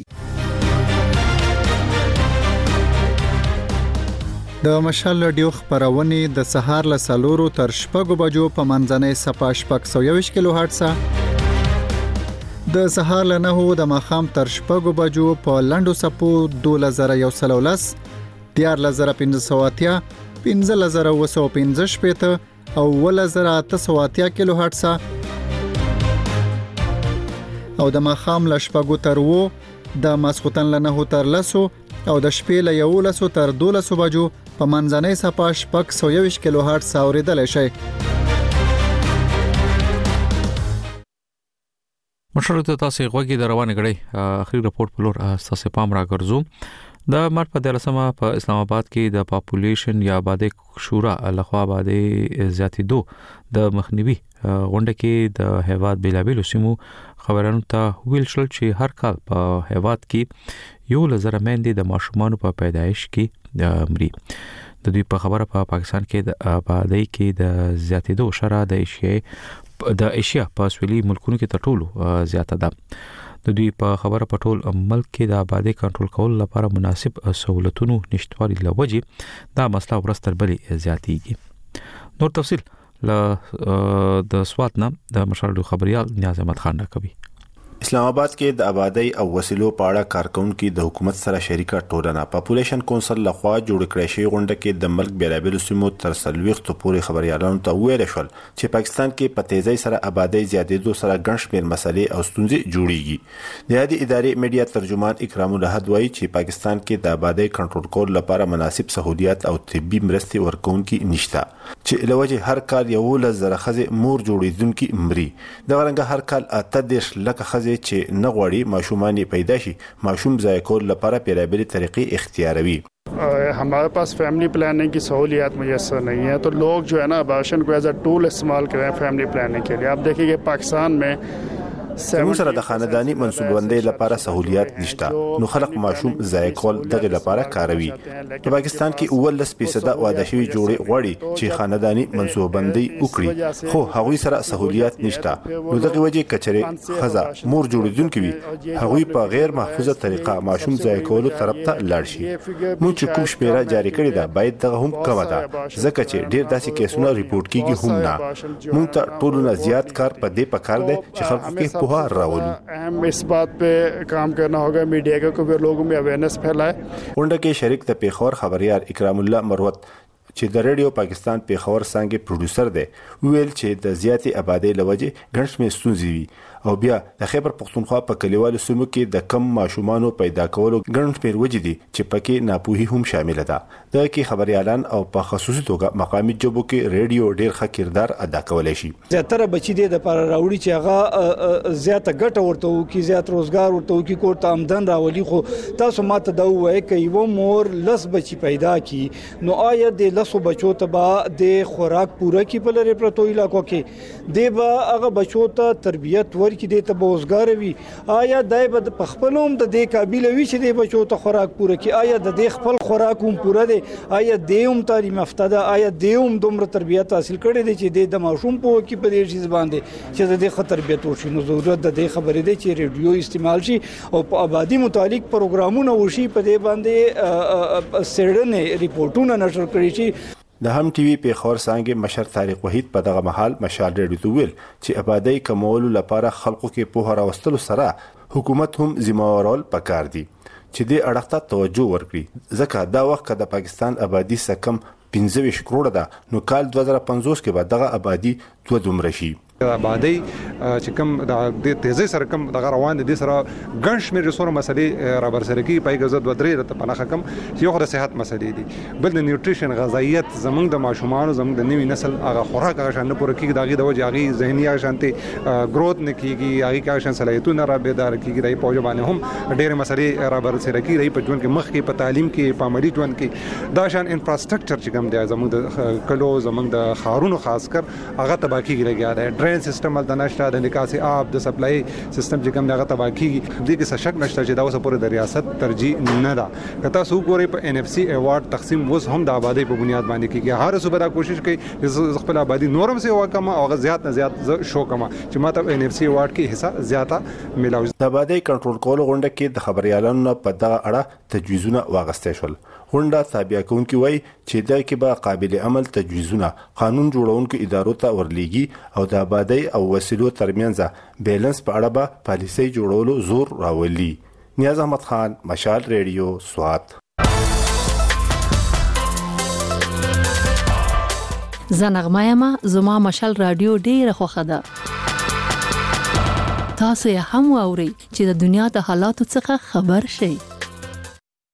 د مشال رادیو خبرونه د سهار له 4 تر 6 بجو په منځنۍ صفه 620 کیلو هرتز د سهار له 9 د ماخام تر 6 بجو په لنډو صفو 2113 14580 15215 او 1880 کیلو هرتز او د ماخام له 6 تر 9 د ماسختن له 9 تر 10 او د شپې له 11 تر 12 بجو په منځنۍ صفه 620 کیلو هرتز اوریدل شي. مشرته تاسو غوږی د روانه غړي اخري رپورت په لور تاسو پام راګرځو. د مارچ په 13 په اسلام آباد کې د پاپولیشن یا آبادی شورا لخوا آبادی زیاتېدو د مخنیوي غونډه کې د هیواد بیلابیلو سیمو خبرانو ته ویل شول چې هر کال په هیواد کې 1000 میندې د ماشومانو په پیدایش کې مري. د دوی په خبره په پاکستان کې د آبادی کې د زیاتېدو شرح د ایشیا په سویلي ملکونو کې تر ټولو زیاته ده. د دوی په خبره په ټول ملک کې د آبادی کنټرول کول لپاره مناسب سہولتونو نشټوالي لوجې دا مسله ورستر بلې زیاتېږي. نور تفصیل د سواتنا د مشال خبريال نیاز احمد خان راکوي. اسلام آباد کې د آبادی او وسیلو په اړه کارکونکو د حکومت سره شریکه ټولنه پاپولیشن کونسل لخوا جوړ کړی شوی غونډه کې د ملک بیلابیلو سیمو تر 40 پورې خبريالانو ته ویل شول چې پاکستان کې په تیزی سره آبادی زیاتېدو سره ګڼ شمېر مسلې او ستونزې جوړیږي. د هدي ادارې میډیا ترجمان اکرام الاحد وایي چې پاکستان کې د آبادی کنټرول کول لپاره مناسب سہولیات او طبي مرستې ورکونکي نشته چې لوجه هر کال 1,000 خزې مور جوړیدونکي مري. د ورنګ هر کال 8 لک خزې چې نه غواړي ماشومان پیدا شي ماشوم ضایع کول لپاره پیرابلي طریقې اختیاروي. हमारे पास family planning की सहूलियात मुयस्सर नहीं है तो लोग जो है ना अबॉर्शन को एज अ टूल इस्तेमाल कर रहे हैं फैमिली प्लानिंग के लिए. आप देखिए पाकिस्तान में زموږ سره د خاندانی منصوببندۍ لپاره سہولیات نشته نو خلک ماشوم ضایع کول دغه لپاره کاروي. په پاکستان کې 18% واده شوی جوړې غوړي چې خاندانی منصوببندۍ وکړي خو هغوی سره سہولیات نشته. نو دغه وجه کچره خزا مور جوړیدونکو وي هغوی په غیر محفوظه طریقه ماشوم ضایع کولو طرف ته لاړ شي. موږ چې کوم شمیره جاری کړې ده باید دغه هم کم ده ځکه چې ډیر داسې کیسونه ریپورت کیږي هم نه. موږ ته ټولونه زیات کار په دې پکار دی چې خلکو کې अहम इस बात पे काम करना होगा मीडिया का कि लोगों में अवेयरनेस फैलाए. غونډه کې شریک د پیښور خبريال اکرام الله مروت چې د ریډیو پاکستان پیښور څنګه پروډوسر دی ویل چې د زیاتې آبادی لوجه ګڼ شمېر ستونزې وي او بیا د خیبر پختونخوا په کلیوالو سیمو کې د کم ماشومانو پیدا کولو ګڼ شمېر وجې دي چې پکې ناپوهي هم شامل ده. د کې خبريالان او په خصوصي توګه مقامي جبو کې ریډیو ډیر ښه کردار ادا کولای شي. زیاتره بچی دي د پر راوړي چې هغه زیاته ګټه ورته وکي زیات روزګار ورته وکي کور ته آمدن راولي. خو تاسو ماته دا وایي چې یو مور لس بچی پیدا کی نو آیا د لسو بچو ته با د خوراک پوره کی په لری پرتو علاقو کې دی با هغه بچو ته تربیت ورکي دي ته بوزګار وي. آیا دای په خپلوم د دې قابل وي چې د بچو ته خوراک پوره کی آیا د دې خپل خوراک هم پوره دي آیا دیوم تعلیم یافته ده آیا دیوم دومره تربیت حاصل کړي دي چې د ماشوم په کې په دې شي باندې چې د دې خطر تربیت وشي. نو ضرورت د دې خبرې ده چې ریډیو استعمال شي او په آبادی متعلق پروګرامونه وشي په دې باندې سړنه ریپورتونه نشر کړي شي. د هم ټي وي پیښور څنګه مشر طارق وحید په دغه محل مشال ریډیو ته ویل چې آبادی کمولو لپاره خلکو کې په راوستلو سره حکومت هم ذمہوار پکار دي چې د اړخته توجه ورکړي ځکه دا وخت د پاکستان آبادی سکم 15 کروڑه ده نو کال 2050 کې به دغه آبادی 2 دومره شي. آبادی چې کوم د تیزی سره کوم د روان دي سره ګڼ شمېر رسور مسلې را برسره کی پای غزد ودرې رته پناخه کم یو خو د صحت مسلې دي بل د نیوټریشن غذایت زمونږ د ماشومان زمونږ د نوي نسل هغه خوراک هغه شان پوره کیږي دغه د وجه هغه ذهني هغه شانتي گروث نه کیږي هغه کا شان صلاحیتونه را بیدار کیږي دای په ځبانه هم ډېر مسلې را برسره کی دای په ژوند کې مخ کې په تعلیم کې په عملي ژوند کې دا شان انفراستراکچر چې کوم دی زمونږ د کلو زمونږ د خارونو خاص کر هغه تباکی لګیا دی ډرین سیستم ولته نشته د نکاسي آب د سپلای سیستم چې کوم دغه تباکی دي کې څه شک نشته چې دا اوس پورې د ریاست ترجیح نه ده کته سو ګوري په NFC ایوارډ تقسیم وس هم د آبادی په بنیاد باندې کیږي هر صوبه دا کوشش کوي چې خپل آبادی نورم سي وکما او زیات نه زیات شو کما چې ماته NFC ایوارډ کې حصہ زیاته ملاوي د آبادی کنټرول کول غونډه کې د خبريالانو په دغه اړه تجویزونه واغستې شول غونډه تابع کوونکي وای چې دا کې به قابل عمل تجویزونه قانون جوړونکو ادارو ته ورليږي او د آبادی او وسیلو ترمنځ بیلنس په اړه به پالیسي جوړولو زور راولي نیاز احمد خان مشال ریډیو سوات زنغمایما زما مشال رادیو ډیره خوښه ده تاسو یې هم واورئ چې د دنیا د حالاتو څخه خبر شئ